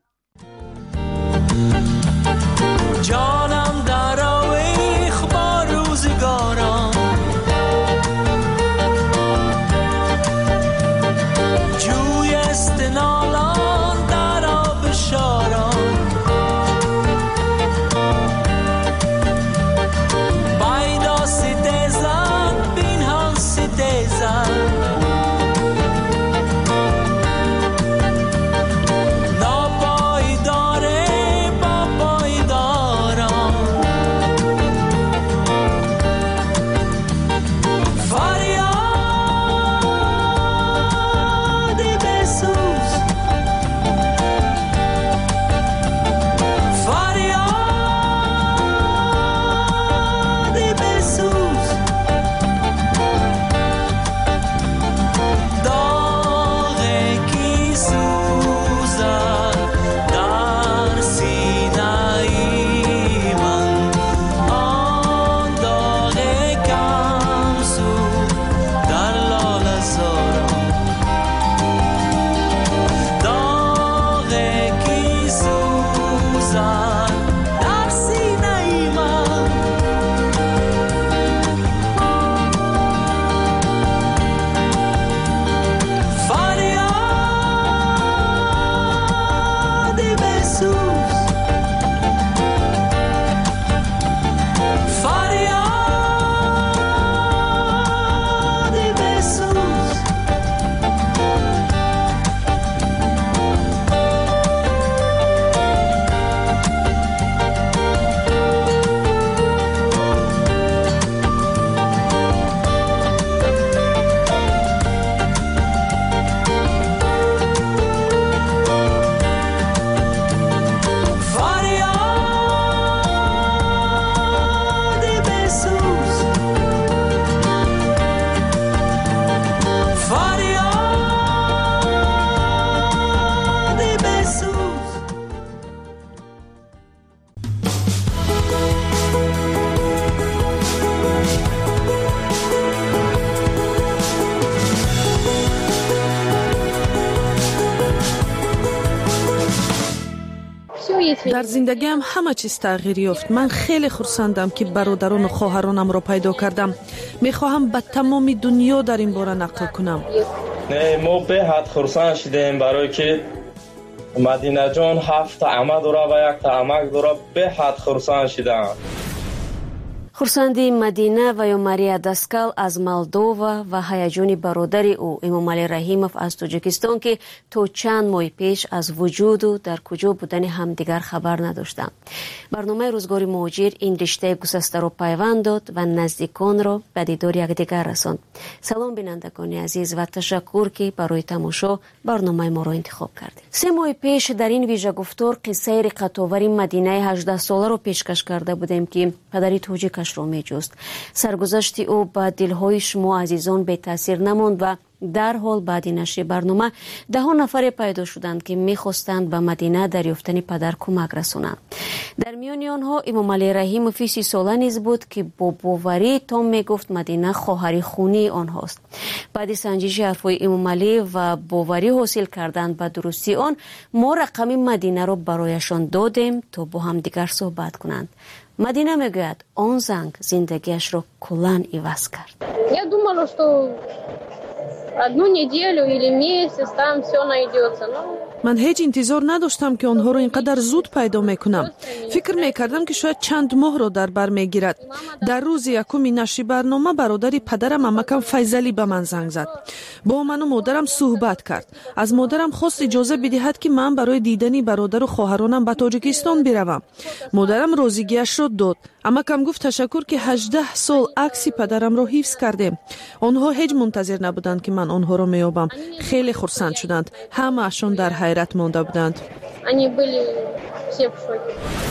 جانم در آویخ با روزگاران، جوی استنالان در آب شاران، بایدا ستیزن بینهان ستیزن، در زندگیم همه چیز تغییر یافت. من خیلی خرسندم که برادران و خواهرانم را پیدا کردم. میخواهم به تمام دنیا در این باره نقل کنم. نه ما به حد خرسند شدیم برای که مدینه جان هفت عمه داره و یک عمک داره. به حد خرسند شدم. хурсанди Мадина ва ё Мария Даскал аз Молдова ва ҳаяҷони бародари ӯ Эмомалӣ Раҳимов аз Тоҷикистон ки то чанд моҳи пеш аз вуҷуду дар куҷо будани ҳамдигар хабар надоштанд. барномаи рӯзгори муҳоҷир ин риштаи гусастаро пайванд дод ва наздиконро ба дидори якдигар расонд. салом бинандагони азиз ва ташаккур ки барои тамошо барномаи моро интихоб кардед. се моҳи пеш дар ин вижагуфтор қиссаи риқатовари Мадинаи ҳаждаҳсоларо пешкаш карда будем ки падари тоҷикаш ро меҷуст. саргузашти ӯ ба дилҳои шумо азизон бетаъсир намонд ва дарҳол баъди нашри барнома даҳон нафаре пайдо шуданд ки мехостанд ба Мадина дар ёфтани падар кӯмак расонанд. дар миёни онҳо Эмомалӣ Раҳимови си сола низ буд ки бо боварӣ том мегуфт Мадина хоҳари хунии онҳост. баъди санҷиши ҳарфҳои Эмомалӣ ва боварӣ ҳосил кардан ба дурустии он, мо рақами Мадинаро барояшон додем то бо ҳамдигар суҳбат кунанд. Мадина мегӯяд он занг зиндагиашро куллан иваз кард. Я думала, что одну неделю или месяц там все найдется. Но... من هیچ انتظار نداشتم که آنها را اینقدر زود پیدا میکنم. فکر میکردم که شاید چند ماه را در بر میگیرد. در روز یکم نشر برنامه برادری پدرم عمکم فیضلی به من زنگ زد. با من و مادرم صحبت کرد. از مادرم خواست اجازه بدهد که من برای دیدن برادر و خواهرانم به تاجیکستان بروم. مادرم راضیگیش را داد. عمکم گفت تشکر که هجده سال عکس پدرم را حفظ کردیم. آنها هیچ منتظر نبودند که من آنها را میابم. خیلی خرسند شدند. همه اشون در حیرت مانده بودند.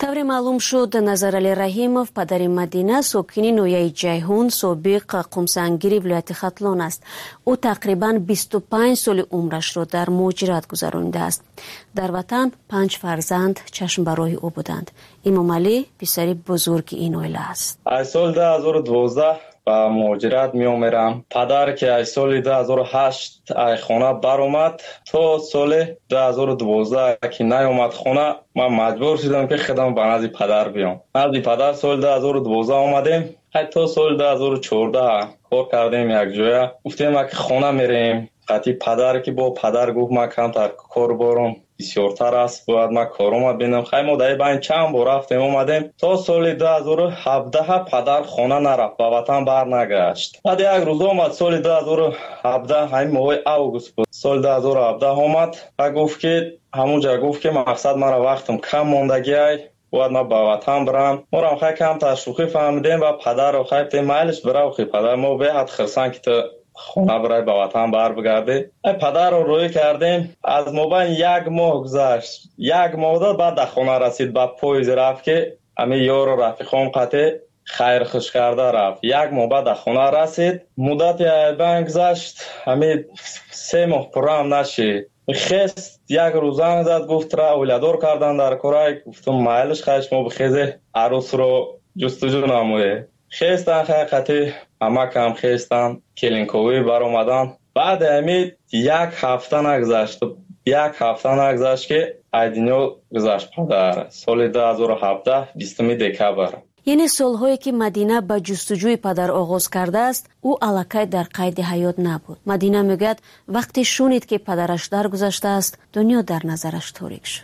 тавре маълум шуд Назарали Раҳимов падари Мадина сокини ноҳияи Ҷайҳун собиқ қумсангири вилояти Хатлон аст. ӯ тақрибан бисту панҷ соли умрашро дар муҳоҷират гузаронидааст. дар ватан панҷ фарзанд чашмбарои ӯ буданд. Имомалӣ писари бузурги ин оила аст. аз соли ду ҳазору дувоздаҳ ба муҳоҷират меомерам. Падар ки аз соли ду ҳазору ҳашт аз хона баромад, то соли ду ҳазору дувоздаҳ ки наомад хона, ман маҷбур шудам ки худам ба назди падар биём. назди падар соли ду ҳазору дувоздаҳ омадем. ҳатто соли ду ҳазору чордаҳ кор кардем якҷоя. гуфтем ки хона мерем. қати падар ки бо падар гуфт ман камтар кор борам бисёртар аст, бояд ман корома бинам. хай мо дар байн чанд бор рафтем омадем. то соли ду ҳазору ҳабдаҳ падар хона нарафт, ба ватан барнагашт. баъд як рӯз омад соли ду ҳазору ҳабдаҳ, ҳамин моҳи август буд. соли ду ҳазору ҳабдаҳ омад ва гуфт ки ҳамунҷа гуфт ки мақсад мара вақтам кам мондагиай, бояд ман ба ватан барам. морам хай камтар шӯхӣ фаҳмидем ва падарро хай гуфтем майлиш бирав хи падар, мо беҳад хирсанд ки ту хона барай ба ватан барбигарди. ай падарро рӯй кардем. аз мобайн як моҳ гузашт. як моҳ дод баъд да хона расид, ба поиз рафт ки ами ёру рафиқом қате хайрхуш карда рафт. як моҳ баъд да хона расид. муддати айбайн гузашт. ами се моҳ пуррам нашид. хест як рӯз занг зад, гуфт ра оиладор кардан дар корай. гуфтам майлиш хай шумо бихезе арӯсро ҷустуҷӯ намоед. хестан хақиқати амакам хестан келинковӣ баромадан. баъди ҳамин як ҳафта нагузашт. як ҳафта нагузашт ки ай дунё гузашт падар. соли ду ҳазору ҳабдаҳ бистуми декабр. яъне солҳое ки Мадина ба ҷустуҷӯи падар оғоз кардааст, ӯ аллакай дар қайди ҳаёт набуд. Мадина мегӯяд вақте шунид ки падараш даргузаштааст, дунё дар назараш торик шуд.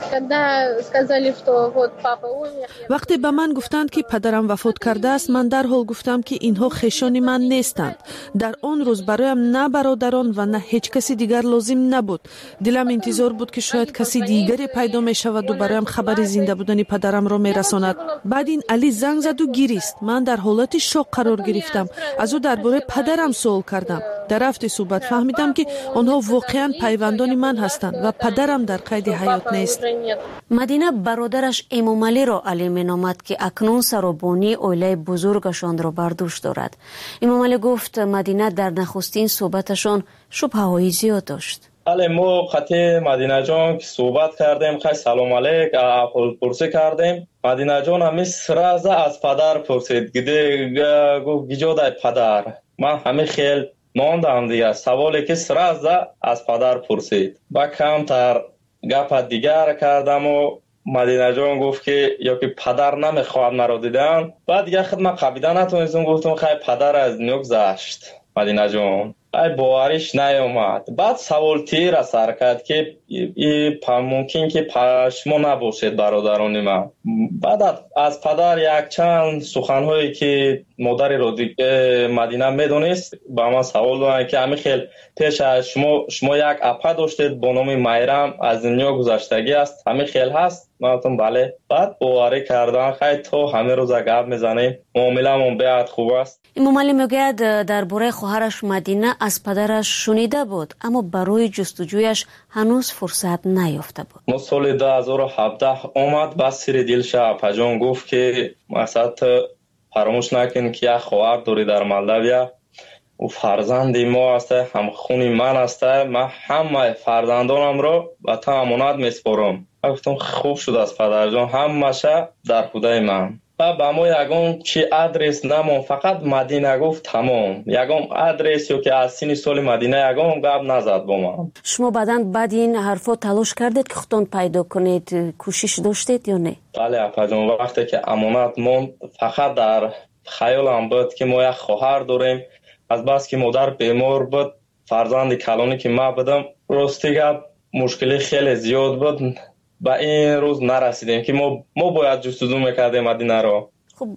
вақте ба ман гуфтанд ки падарам вафот кардааст, ман дарҳол гуфтам ки инҳо хешони ман нестанд. дар он рӯз бароям на бародарон ва на ҳеҷ каси дигар лозим набуд. дилам интизор буд ки шояд каси дигаре пайдо мешаваду бароям хабари зинда будани падарамро мерасонад. баъд ин Али занг заду гирист. ман дар ҳолати шок қарор гирифтам. аз ӯ дар бораи падарам суол кардам. дар рафти суҳбат фаҳмидам ки онҳо воқеан пайвандони ман ҳастанд ва падарам дар қайди ҳаёт нест. Мадина бародараш Эмомалиро Али меномад ки акнун саробонии оилаи бузургашонро бар дӯш дорад. Эмомалӣ гуфт Мадина дар нахустин суҳбаташон шубҳаҳои зиёд дошт. бале мо қати Мадинаҷон ки суҳбат кардем, хай салом алейк аҳволпурсӣ кардем. Мадинаҷон ҳами сраза аз падар пурсид. гиде гуфт гиҷодай падар. ман ҳами хел мондам дигар, саволе ки сраза аз падар пурсид. ба камтар гапа дигар кардаму Мадинаҷон гуфт ки ё ки падар намехоҳад маро дидан. баъд дигар худ ман қабида натонистам, гуфтам хай падар аз дунё гузашт. Мадинаҷон ай бовариш наёмад. баъд савол тира сар кард ки мумкин ки шумо набошед бародарони ман. баъд аз падар якчанд суханҳое ки модари Мадина медонист ба ман савол доданд ки ҳамин хел пеш аз шумо шумо як апа доштед бо номи Майрам, аз дунё гузаштагӣ аст, ҳамин хел ҳаст? ман гуфтам бале. баъд боварӣ кардан хай то ҳамин рӯза гап мезанем, муомиламон беҳад хуб аст. Имомалӣ мегӯяд дар бораи хоҳараш Мадина аз падараш шунида буд, аммо барои ҷустуҷӯяш ҳанӯз фурсат наёфта буд. мо соли ду ҳазору ҳабдаҳ омад, ба сири дилша апаҷон гуфт ки масад фаромӯш накун ки як хоҳар дорӣ дар Молдавия, ӯ фарзанди мо аст, ҳамхуни ман аст, ман ҳамаи фарзандонамро ба ту амонат меспорам. ман гуфтам хуб шудааст падарҷон, ҳамаша дар худаи ман. ба ба мо ягон чи адрес намон, фақат Мадина гуфт тамом. ягон адрес ё ки аз сини соли Мадина ягон гап назад бо ман. шумо баъдан баъди ин ҳарфо талош кардед ки худтон пайдо кунед, кӯшиш доштед ё не? бале апаҷон, вақте ки амонат монд, фақат дар хаёлам буд ки мо як хоҳар дорем. азбаски модар бемор буд, фарзанди калоне ки ман будам, рости гап мушкили хеле зиёд буд. ба ин рӯз нарасидем ки мо мо бояд ҷустуҷӯ мекардем Мадинаро. хуб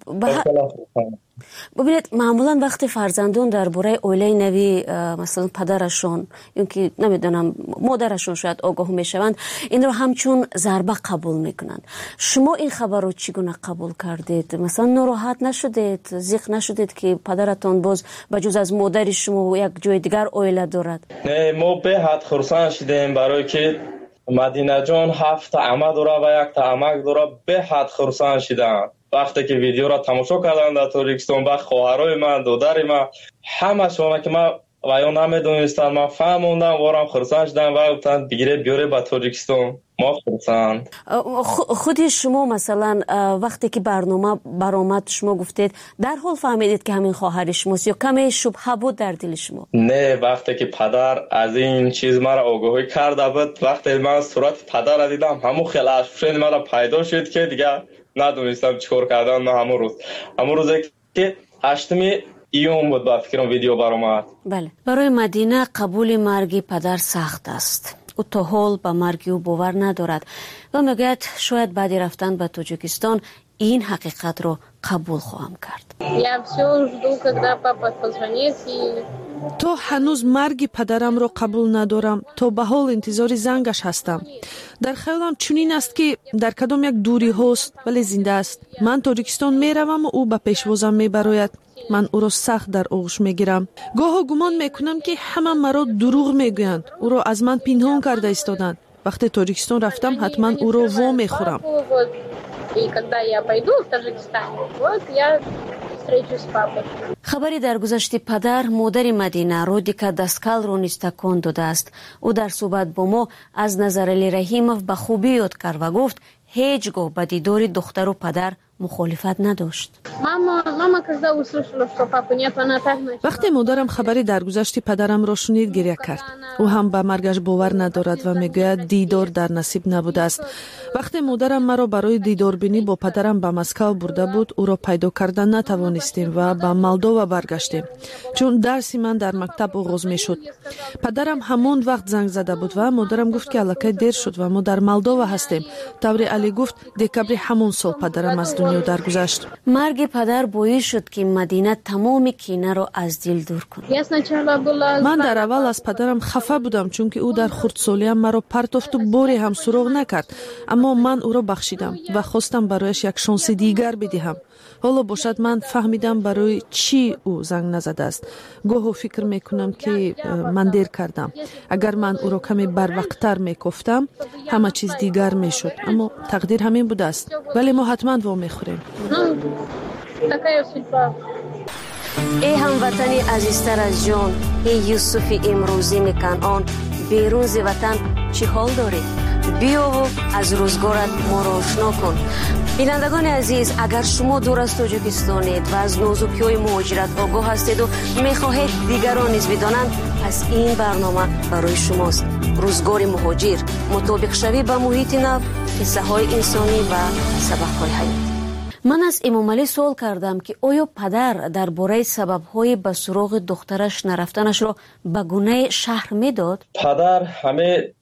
бубинед, маъмулан вақте фарзандон дар бораи оилаи нави масалан падарашон ё ки намедонам модарашон шояд огоҳ мешаванд, инро ҳамчун зарба қабул мекунанд. шумо ин хабарро чӣ гуна қабул кардед? масалан нороҳат нашудед, зиқ нашудед ки падаратон боз ба ҷуз аз модари шумо як ҷои дигар оила дорад? не, мо беҳад хурсанд шудем, барое ки مدینه جان هفت عمه داره و یک تا عمک داره، به حد خرسند شدن. وقتی که ویدیو را تماشا کردن در تاجیکستان، با خواهرای من، دادر من، همه شما که من و یا نمیدونستن، من فهموندم وارم خرسند شدن و گفتن بگیره بیاره به تاجیکستان. ما خرسند. خود شما مثلا وقتی که برنامه برآمد شما گفتید در حال فهمیدید که همین خواهر شماست یا کمی شبهه بود در دل شما؟ نه، وقتی که پدر از این چیز مرا آگاهی کرده بود، وقتی من صورت پدر را دیدم، همون خیلی افشین مرا پیدا شد که دیگه ندونستم چیکار کردن. من همون روز همون روزی که هشتم ایون بود با فکرم ویدیو برآمد. بله، برای مدینه قبول مرگ پدر سخت است. او تا حال به مرگ او باور ندارد و میگوید شاید بعد رفتن به تاجیکستان این حقیقت رو قبول خواهم کرد. تو هنوز مرگ پدرم رو قبول ندارم، تو به حال انتظار زنگش هستم. در خیالم چنین است که در کدام یک دوری هست ولی زنده است. من تاجیکستان میروم و او به پیشوازم میبراید. من او را سخت در آغوش میگیرم. گاه گمان میکنم که همه مرا دروغ میگویند. او را از من پنهان کرده ایستادند. وقتی تاجیکستان رفتم حتما او را وا میخورم. خبری در گذشت پدر مادر مدینه رودیکا دستکال رو نیز تکان داده است. او در صحبت با ما از نظر علی رحیموف به خوبی یاد کرد و گفت هیچگاه به دیدار دختر و پدر مخالفت نداشت. وقتی مادرم خبری درگذشت پدرم را شنید گریه کرد. او هم به مرگش باور ندارد و میگوید دیدار در نصیب نبوده است. وقتی مادرم مرا برای دیدار بینی با پدرم به مسکو برده بود، او را پیدا کردن نتوانستیم و به مالدووا برگشتیم، چون درسی من در مکتب آغاز میشد. پدرم همون وقت زنگ زده بود و مادرم گفت که الکی دیر شد و ما در مالدووا هستیم. طوری علی گفت دکبر همون سال پدرم از دنیا درگذشت. مرگ پدر باعث شد که مدینه تمام کینه را از دل دور کند. من در اول از پدرم خفه بودم، چون که او در خردسالیم مرا پرتافت و باری هم سراغ نکرد، اما من او را بخشیدم و خواستم برایش یک شانس دیگر بدهم. حالا باشد من فهمیدم برای چی او زنگ نزده است. گاهی فکر میکنم که من دیر کردم. اگر من او را کمی بروقتر میگفتم همه چیز دیگر میشد، اما تقدیر همین بوده است. ولی ما حتما وا میخوریم. ای هموطنی عزیزتر از جان، ای یوسف امروزین کنعان، بیرون ز وطن چی حال داری؟ بیا و از روزگارت ما را آشنا کن. بینندگان عزیز، اگر شما دور از تاجیکستانید و از نازکی‌های مهاجرت آگاه هستید و می‌خواهید دیگران نیز بدانند، پس این برنامه برای شماست. روزگار مهاجر، مطابق شوی با محیط نو، قصه‌های انسانی و سبق‌های حیاتی. من از امام علی سوال کردم که آیا پدر درباره سبب‌های به سراغ دخترش نرفتنش را به گونه شهر میداد؟ پدر همه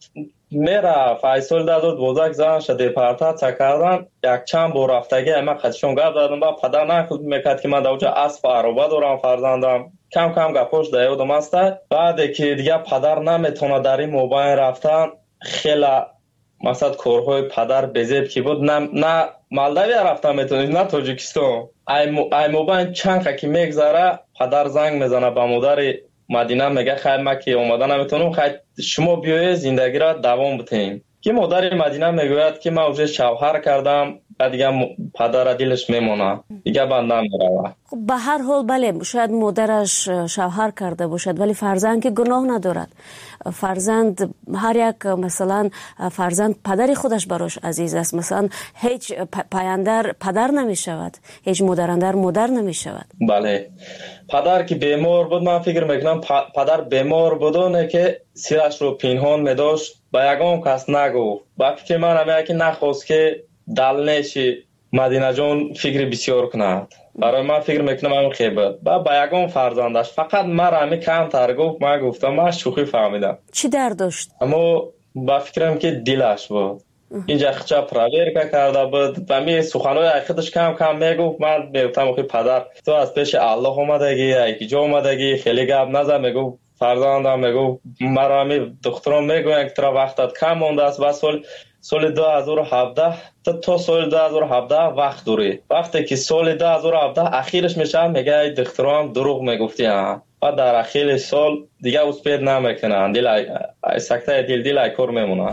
میرفت. فیصل داد و دوزک زنش دیپارتاسیا کردن. یک چند بار رفتگی اما خودشون گپ دادن با پدر نخود میکرد که من دوجا اسب و عربه دارم فرزندم. کم کم گپاش دیودم است. بعد که دیگه پدر نمیتونه در این موبایل رفتن، خیلی مثلا کارهای پدر بزیب که بود، نه نه مالداوی رفتن میتونی، نه تاجیکستان. ای موبایل چند که میگذره پدر زنگ میزنه به مادر مدینه، میگه خیر ما که اومده نمیتونم، خیر شما بیایید زندگی را دوام بدین. که مادر مدینه میگوید که من вже شوهر کردم و دیگه پدر دلش میمونه، دیگه بندم میروه. خب به هر حال بله، شاید مادرش شوهر کرده باشد ولی فرزند که گناه ندارد. فرزند هر یک مثلا فرزند پدر خودش براش عزیز است. مثلا هیچ پایندر پدر نمی شود، هیچ مادراندر مادر نمی شود. بله، پدر که بیمار بود، من فکر میکنم پدر بیمار بودونه که سیرش رو پنهان میداشت، با یگان کس نگفت. با فکر من همه که نخواست که دلنشی مدینه جان فکر بسیار کند. برای من فکر میکنم همون خیبت با با یگان فرزندش فقط مرا همی کم تر گفت. من گفتم من شوخی فهمیدم. چی درد داشت؟ اما با فکرم که دلش بود. اینجا خچا پراویر کرده بود و می سخنهای خودش کم کم میگفت. من میگفتم که پدر تو از پیش الله اومدگی، یکی جا اومدگی، خیلی گپ نزن. میگفت فرزندم، میگفت مرا همی دخترم میگوین که ترا وقتت کم مونده است و سال سال دو هزار و هفده تا سال دو هزار و هفده وقت دوری. وقتی که سال دو هزار و هفده اخیرش میشه میگه ای دخترم دروغ میگفتی ها. و در اخیر سال دیگه اسپید نمیکنن، دل سکته دل دل کار میمونه.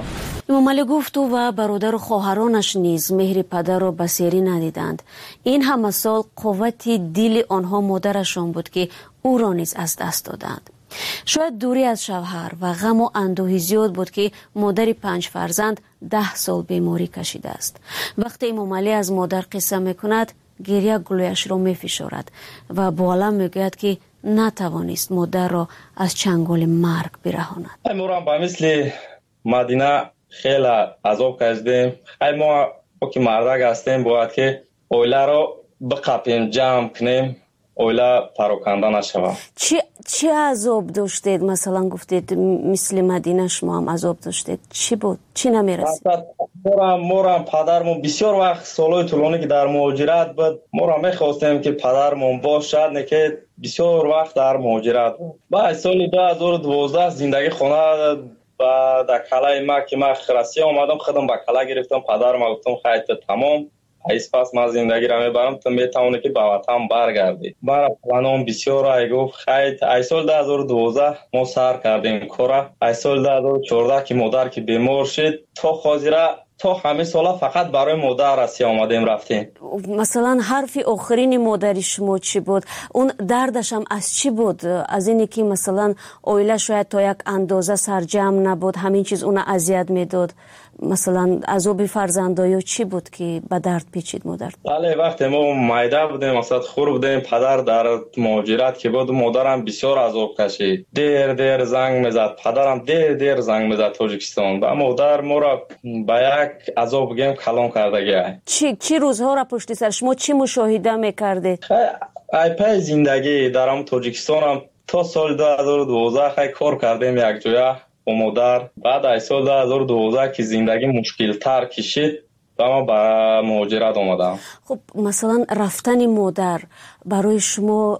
امامعلی گفت او و برادر و خواهرانش نیز مهر پدر را بسیاری ندیدند. این همه سال قوت دل آنها مادرشان بود که او را نیز از دست دادند. شاید دوری از شوهر و غم و اندوهی زیاد بود که مادر پنج فرزند ده سال بیماری کشیده است. وقتی امامعلی از مادر قصه میکند گریه گلویش را میفشارد و با الم میگوید که نتوانست مادر را از چنگال مرگ برهاند. ما با مثل مدینه خیلی عذاب کشیدیم. خیلی ما که مردک هستیم باید که اویله را بقپیم، جمع کنیم، اویله پراکنده نشود. چی چی عذاب داشتید؟ مثلا گفتید مثل مدینه شما هم عذاب داشتید. چی بود؟ چی نمیرسید؟ مورم مورم پدرمون بسیار وقت سالهای طولانی که در مهاجرت بود، مورم میخواستیم که پدرمون باشد، نه که بسیار وقت در مهاجرت بود. بعد سال دو هزار و دوازده زندگی خانه با در کلای ما که ما خرسی آمدم، خودم با کلا گرفتم، پدرم گفتم خیلی تمام ایس پس ما زندگی را میبرم تو میتونه که به وطن برگردی. برای پلانم بسیار ای گفت خیلی ای سال دو هزار و دوازده ما سر کردیم کارا. ای سال دو هزار و چهارده که مادر که بیمار شد تا خاطره تا همه سالا فقط برای مادر راستی آمدیم رفتیم. مثلا حرف آخرین مادر شما چی بود؟ اون دردش هم از چی بود؟ از اینی که مثلا اویله شاید تا یک اندازه سرجم نبود، همین چیز اون اذیت میداد؟ مثلا عذاب فرزندایی چی بود که به درد پیچید مادر؟ بله وقتی ما مایده بودیم مثلا خور بودیم، پدر در مهاجرت که بود، مادرم بسیار عذاب کشید، دیر دیر زنگ میزد، پدرم دیر دیر زنگ میزد تاجیکستان و مادر ما را به یک عذاب گیم کلان کرده. چی چی روزها را پشت سر شما چی مشاهده میکردید؟ ای پای زندگی در ام تاجیکستان هم تا سال دو هزار و دوازده خیلی کار کردیم یک جایه با مادر. بعد از سال دو هزار و دوازده که زندگی مشکل تر کشید و ما به مهاجرت آمدم. خب مثلا رفتن مادر برای شما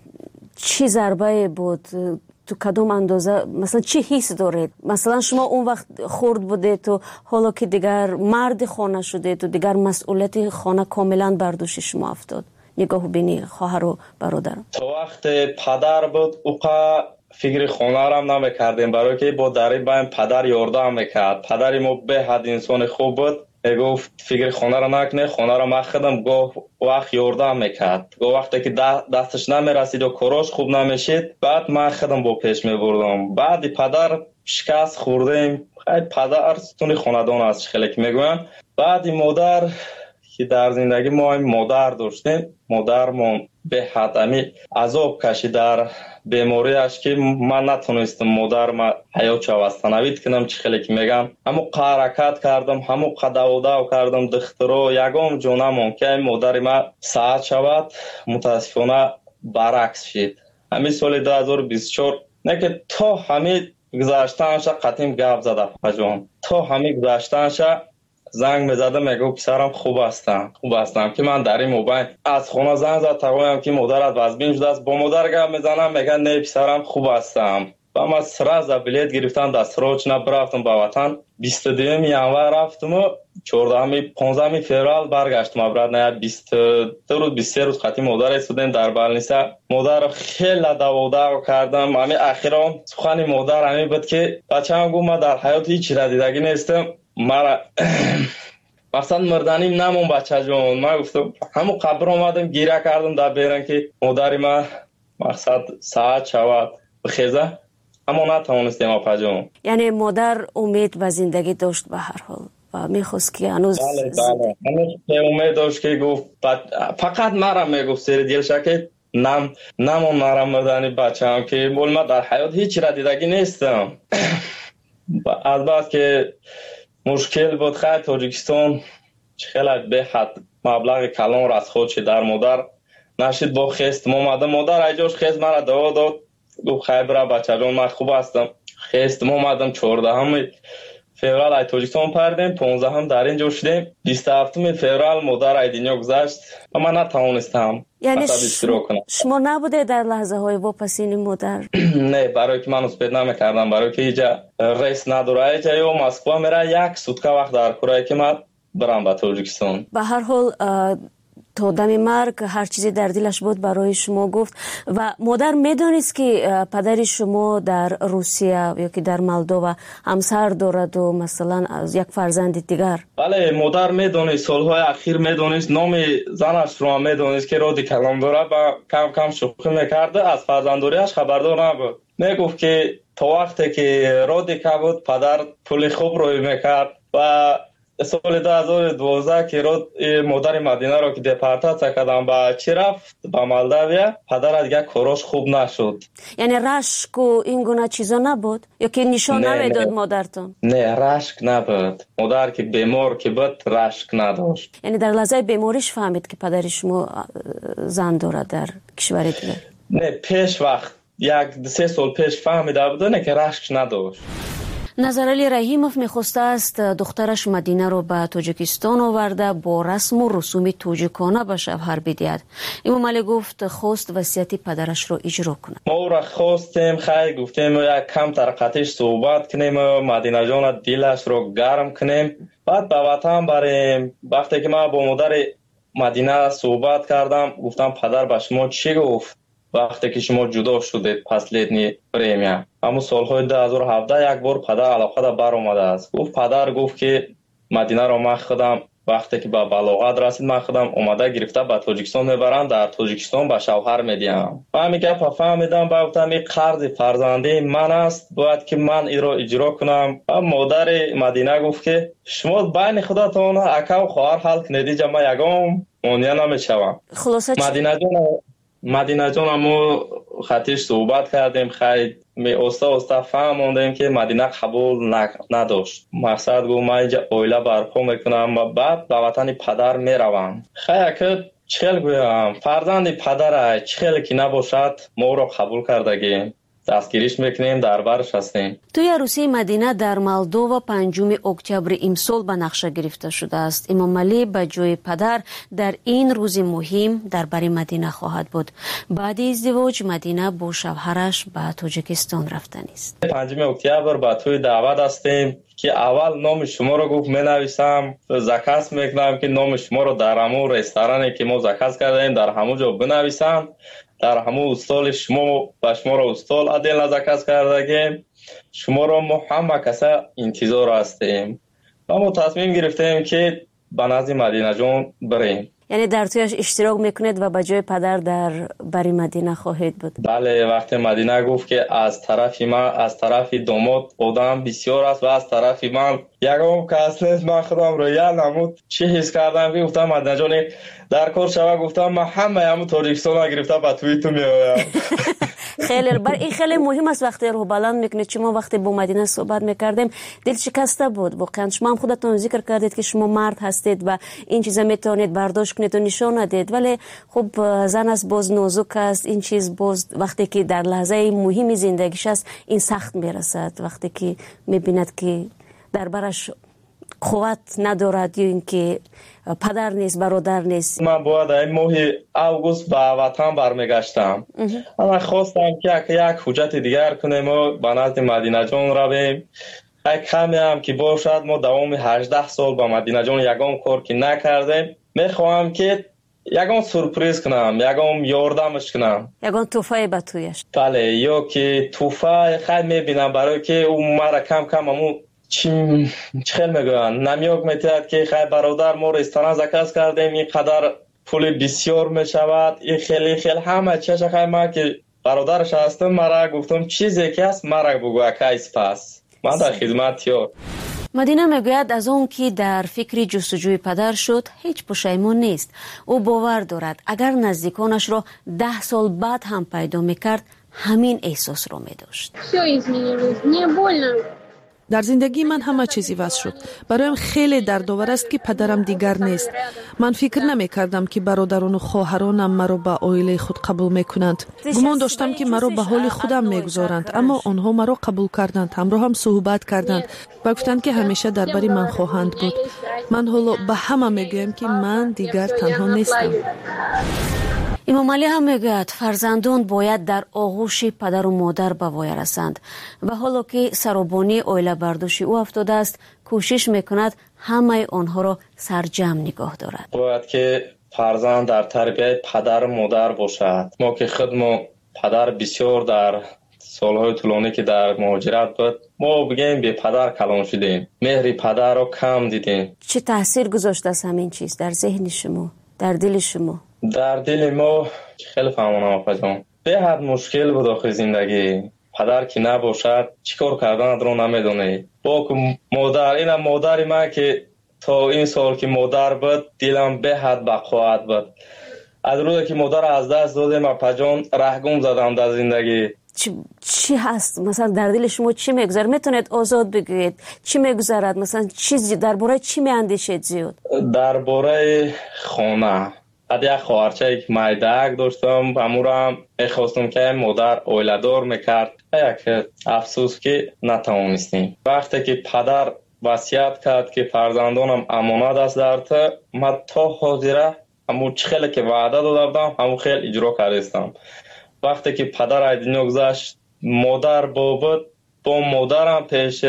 چی ضربه بود؟ تو کدوم اندازه مثلا چی حس دارید؟ مثلا شما اون وقت خرد بوده تو حالا که دیگر مرد خانه شده تو دیگر مسئولیت خانه کاملا بر دوش شما افتاد. نگاه بینی خواهر و برادر. تو وقت پدر بود اوقا فکر خانه را هم نمیکردیم، برای که با دری بایم پدر یاردم میکرد. پدری ما به حد انسان خوب بود، گفت فکر خانه را نکنه، خانه را من خودم گفت وقت یاردم میکرد. گفت وقتی که دستش نمیرسید و کاراش خوب نمیشید بعد من خودم با پیش میبردم. بعد پدر شکست خوردیم. خیلی پدر ستون خاندان است خیلی که میگویم. بعد مادر که در زندگی ما مادر داشتیم، مادرمون به حد امی عذاب کشید در بیماریش که من نتونستم مادر ما حیات شوستنوید کنم. چی خیلی که میگم همو حرکت کردم، همو قدو دو کردم دخترو یگام جونمون که مادر ما ساعت شود متاسفانه برعکس شد. همین سال دو هزار و بیست و چهار نه که تا همین گذاشتنش قطیم گپ زده پجان، تا همین گذاشتنش زنگ میزده میگه پسرم خوب هستم خوب هستم که من در این موبایل از خونه زنگ زد تقویم که مادرت وزبین شده است. با مادر گپ میزنم میگه نه پسرم خوب هستم. و من سراز بلیت گرفتم دست روچ نبرفتم به وطن. بیست و دوم ینور رفتم و چهاردهم پانزدهم فوریه برگشتم ابرد. نه بیست و دو روز بیست و سه روز خاطی مادر استودیم در بالنیسا. مادر خیلی دعوا کردم. همین اخیرا سخن مادر همین بود که بچه‌م گفت من در حیات هیچ را دیدگی نیستم، مرا مقصد مردنیم نمون بچه جون. من گفتم همون قبر آمدم گیره کردم در بیرن که مادری ما مقصد ساعت شود بخیزه، اما نتوانستیم اپا جون. یعنی مادر امید و زندگی داشت به هر حال و میخواست که هنوز بله بله هنوز امید داشت که گفت فقط مرا میگفت سر دیل شکل نم نمون مرا مردنی بچه هم که بول ما در حیات هیچ را دیدگی نیستم. البته که مشکل بود خیلی تاجیکستان خیلی به حد مبلغ کلان را از خودش در مادر نشید با خست مامده مادر ایجاش خست مرا دوا داد گفت خیلی برا بچه جان من خوب هستم. خست مامدم چهاردهم فوریه ای تاجیکستان پردیم، پانزدهم در اینجا شدیم، بیست و هفتم فوریه مادر ای دنیا گذشت و من نتوانستم. یعنی شما نبوده در لحظه های واپسین مادر؟ نه برای که من اسپید نمیکردم، برای که اینجا ریس نداره. اینجا یا مسکو میره یک سوتکه وقت در کره که من برم به تاجیکستان. به هر حال تا دم مرگ هر چیزی در دلش بود برای شما گفت. و مادر میدونست که پدر شما در روسیه یا که در مولدووا همسر دارد و مثلا از یک فرزند دیگر؟ بله مادر میدونست، سالهای اخیر میدونست، نام زنش رو هم میدونست که رادی کلام داره و کم کم شوخی میکرده، از فرزنداریش خبردار نبود. میگفت که تا وقتی که رادی که بود پدر پول خوب روی میکرد و سال دو هزار و دوازده که رود مادر مدینه رو که دپارتاسیا کردن با چی رفت با مولداویا، پدر دیگه کاراش خوب نشد. یعنی رشک و این گونه چیزا نبود یا که نشان نمیداد مادرتون؟ نه رشک نبود، مادر که بیمار که بود رشک نداشت. یعنی در لحظه بیماریش فهمید که پدر شما زن دارد در کشور دیگه؟ نه پیش وقت یک سه سال پیش فهمیده بود نه که رشک نداشت. نظرعلی رحیموف میخواسته است دخترش مدینه رو به تاجیکستان آورده با رسم و رسوم توجیکانه به شوهر بدهد. امام علی گفت خواست وصیت پدرش رو اجرا کنه. ما او را خواستیم، خیلی گفتیم یک کم طرقتش صحبت کنیم، مدینه جان دلش رو گرم کنیم، بعد به وطن بریم. وقتی که من با مادر مدینه صحبت کردم گفتم پدر به شما چی گفت وقتی که شما جدا شدید پس لیدنی پریمیا؟ اما سالهای دو هزار و هفده یک بار پدر علاقه دا بر آمده است. گفت پدر گفت که مدینه را من خودم وقتی که به بلاغت رسید من خودم اومده گرفته به تاجیکستان میبرم، در تاجیکستان به شوهر میدیم. من میگم فهمیدم با گفتم این قرض فرزندی من است، باید که من این را اجرا کنم. مادر مدینه گفت که شما بین خودتون اکا و خواهر حل کنید، جمع یگام مانع نمیشوم. خلاصه مدینه جان مدینه جان ما خطیش صحبت کردیم، خیلی می استا استا فهموندیم که مدینه قبول نداشت. مقصد گفت من اینجا اویله برپا میکنم و بعد به وطن پدر میروم. خیلی که چخیل گویم فرزند پدر چخیل که نباشد ما را قبول کردگیم، دستگیریش میکنیم، در برش هستیم. توی عروسی مدینه در مولدووا پنجم اکتبر امسال به نقشه گرفته شده است. امام علی به جای پدر در این روز مهم در بر مدینه خواهد بود. بعد ازدواج مدینه با شوهرش به تاجیکستان رفتن است. پنجم اکتبر به توی دعوت هستیم که اول نام شما رو گفت می نویسم، زکات میکنم که نام شما رو در همون رستورانی که ما زکات کردیم در همون جا بنویسم، در همون استال شما و شما را استال عدل نزکست کردگیم، شما را ما همه کسا انتظار هستیم و ما تصمیم گرفتیم که به نزد مدینه جان بریم. یعنی در تویش اشتراک میکنید و به جای پدر در بری مدینه خواهید بود؟ بله، وقتی مدینه گفت که از طرف من از طرف داماد آدم بسیار است و از طرف من یکم کس نیست، من خودم رو یاد نمود چی حس کردم که گفتم مدینه جان در کار شوه، گفتم من همه همون تاجیکستان گرفته به توی تو میآیم. خیلی بر این خیلی مهم است وقتی رو بلند میکنید. شما وقتی با مدینه صحبت میکردیم دل شکسته بود واقعا. شما هم خودتون ذکر کردید که شما مرد هستید و این چیزا میتونید برداشت کنید و نشون ندید، ولی خب زن است باز نازک است، این چیز باز وقتی که در لحظه مهمی زندگیش است این سخت میرسد، وقتی که میبیند که در برش قوت ندارد یا اینکه پدر نیست برادر نیست. من باید این ماه اوگوست به وطن برمیگشتم، اما خواستم که یک حجت دیگر کنیم و به نزد مدینه جان رویم. یک کمی هم که باشد ما دوام هجده سال با مدینه جان یگام کار که نکردیم، میخواهم که یگام سورپریز کنم، یگام یاردمش کنم، یگام توفای به تویش. بله، یا که توفای خیلی میبینم برای که اون مرا کم کم همون چی خیلی میگوین نمیوک میتید که خیلی برادر ما رستوران زکات کردیم اینقدر پول بسیار میشود، این خیلی خیلی همه چیز خیلی ما که برادرش هستم مرا گفتم چیزی که هست مرا بگو کیس پس من در خدمت یا. مدینه میگوید از اون که در فکر جستجوی پدر شد هیچ پشیمون نیست. او باور دارد اگر نزدیکانش را ده سال بعد هم پیدا میکرد همین احساس رو میداشت. در زندگی من همه چیزی واسه شد. برایم خیلی دردآور است که پدرم دیگر نیست. من فکر نمی کردم که برادران و خواهرانم مرا به عائله خود قبول میکنند. گمان داشتم که مرا به حال خودم میگذارند، اما آنها مرا قبول کردند، همراه هم صحبت کردند و گفتند که همیشه درباره من خواهند بود. من حالا به همه میگویم که من دیگر تنها نیستم. امام علی هم میگوید فرزندان باید در آغوش پدر و مادر به وای رسند و حالا که سرابانی عائله برداشت او افتاده است کوشش میکند همه آنها را سرجم نگاه دارد. باید که فرزند در تربیت پدر و مادر باشد. ما که خود ما پدر بسیار در سالهای طولانی که در مهاجرت بود، ما بگیم به پدر کلان شدیم، مهر پدر رو کم دیدیم. چه تاثیر گذاشته است همین چیز در ذهن شما، در دل شما؟ در دل ما خیلی فهمانم آقا جان، به حد مشکل بود آخر زندگی. پدر که نباشد چیکار کردن رو نمیدونی. با که مادر، اینم مادر من که تا این سال که مادر بود دلم به حد بقوت بود. از روزی که مادر از دست دادم اپا جان رهگم زدم در زندگی. چی, چی هست مثلا در دل شما چی میگذره؟ میتونید آزاد بگویید چی میگذرد؟ مثلا چیزی درباره چی میاندیشید زیاد؟ درباره خانه. از یک خواهرچه که مایدک داشتم، امورم میخواستم که مادر اویلدار میکرد. یک افسوس که نتوانستیم. وقتی که پدر وصیت کرد که فرزندانم امانت است در تو، من تا حاضره همو خیلی که وعده داده بودم همو خیلی اجرا کردم. وقتی که پدر از دنیا گذشت، مادر با بود، با مادرم پیش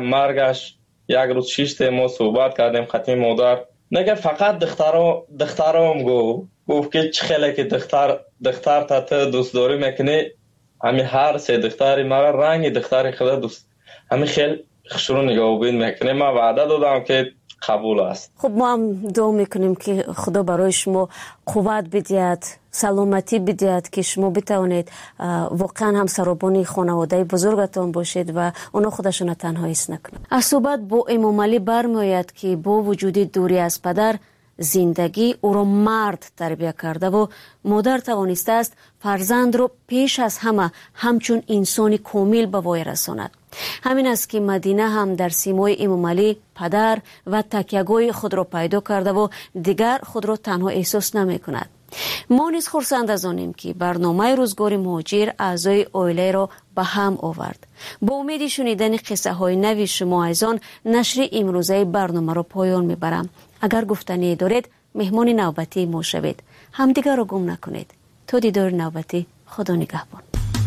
مرگش یک روز شیشت ما صحبت کردیم. ختم مادر نگه فقط دخترم دخترم گو گفت که چه خیلی که دختر دختر تا تو دوست داری میکنی، همین هر سه دختری مرا رنگ دختری خدا دوست، همین خیلی خشرو نگاه بین میکنه. من وعده دادم که قبول است. خب ما هم دعا میکنیم که خدا برای شما قوت بدهد، سلامتی بدهد که شما بتوانید واقعا هم سرابانی خانواده بزرگتان باشید و اونا خودشون تنها حس نکنند. از صحبت با امام علی برمیآید که با وجود دوری از پدر، زندگی او را مرد تربیت کرده و مادر توانسته است فرزند را پیش از همه همچون انسانی کامل به وای رساند. همین است که مدینه هم در سیمای امام علی پدر و تکیه‌گاه خود را پیدا کرده و دیگر خود را تنها احساس نمی کند. ما نیز خرسند از آنیم که برنامه روزگار مهاجر اعضای عائله را به هم آورد. با امید شنیدن قصه های نوی شما ایزان نشر امروزه برنامه را پایان میبرم. اگر گفتنی دارید مهمان نوبتی ما شوید. همدیگر را گم نکنید. تا دیدار نوبتی، خدا نگهبان.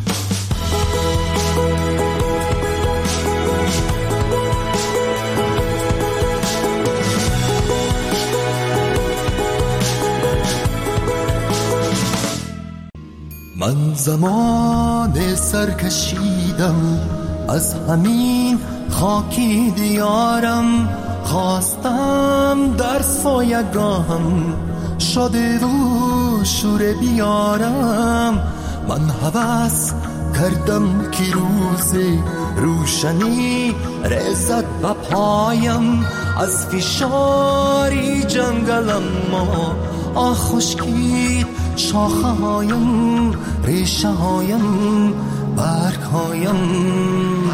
من زمان سرکشیدم از همین خاکی دیارم، خواستم در سایگاهم شده و شور بیارم. من هوس کردم که روز روشنی رسد به پایم، از فشاری جنگلم ما آه خشکید شاخه هایم، ریشه هایم، برگ هایم.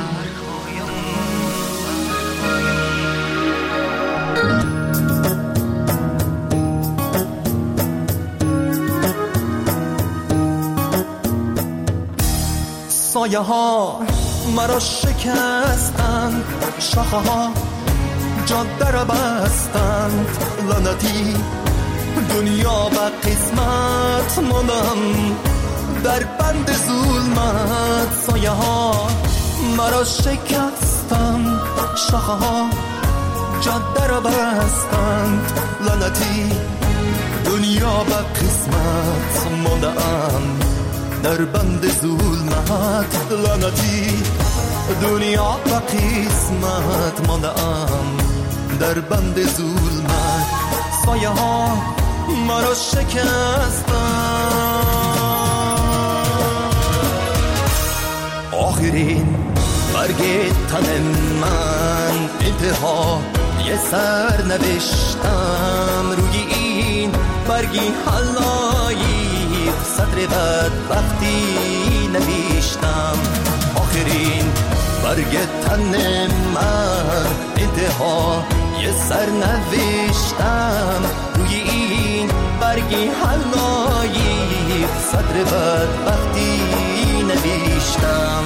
سایه ها مرا شکستند، شاخه ها جاده را بستند. لعنتی دنیا و قسمت ماندم در بند ظلمت. سایه ها مرا شکستند، شاخه ها جاده را بستند. لعنتی دنیا و قسمت ماندم در بند ظلمت. لعنتی دنیا و قسمت ماندم در بند ظلمت. سایه ها مرا شکستند. آخرین برگ تن من انتها یه سر نوشتم، روی این برگی حلایی سطر بدبختی نوشتم. آخرین برگ تن من انتها یه سر نوشتم، روی این برگی حلایی سطر بدبختی نوشتم.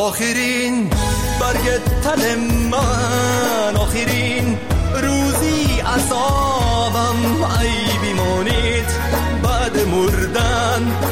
آخرین برگ تن من، آخرین روزی عذابم ای بیمانید بعد مردن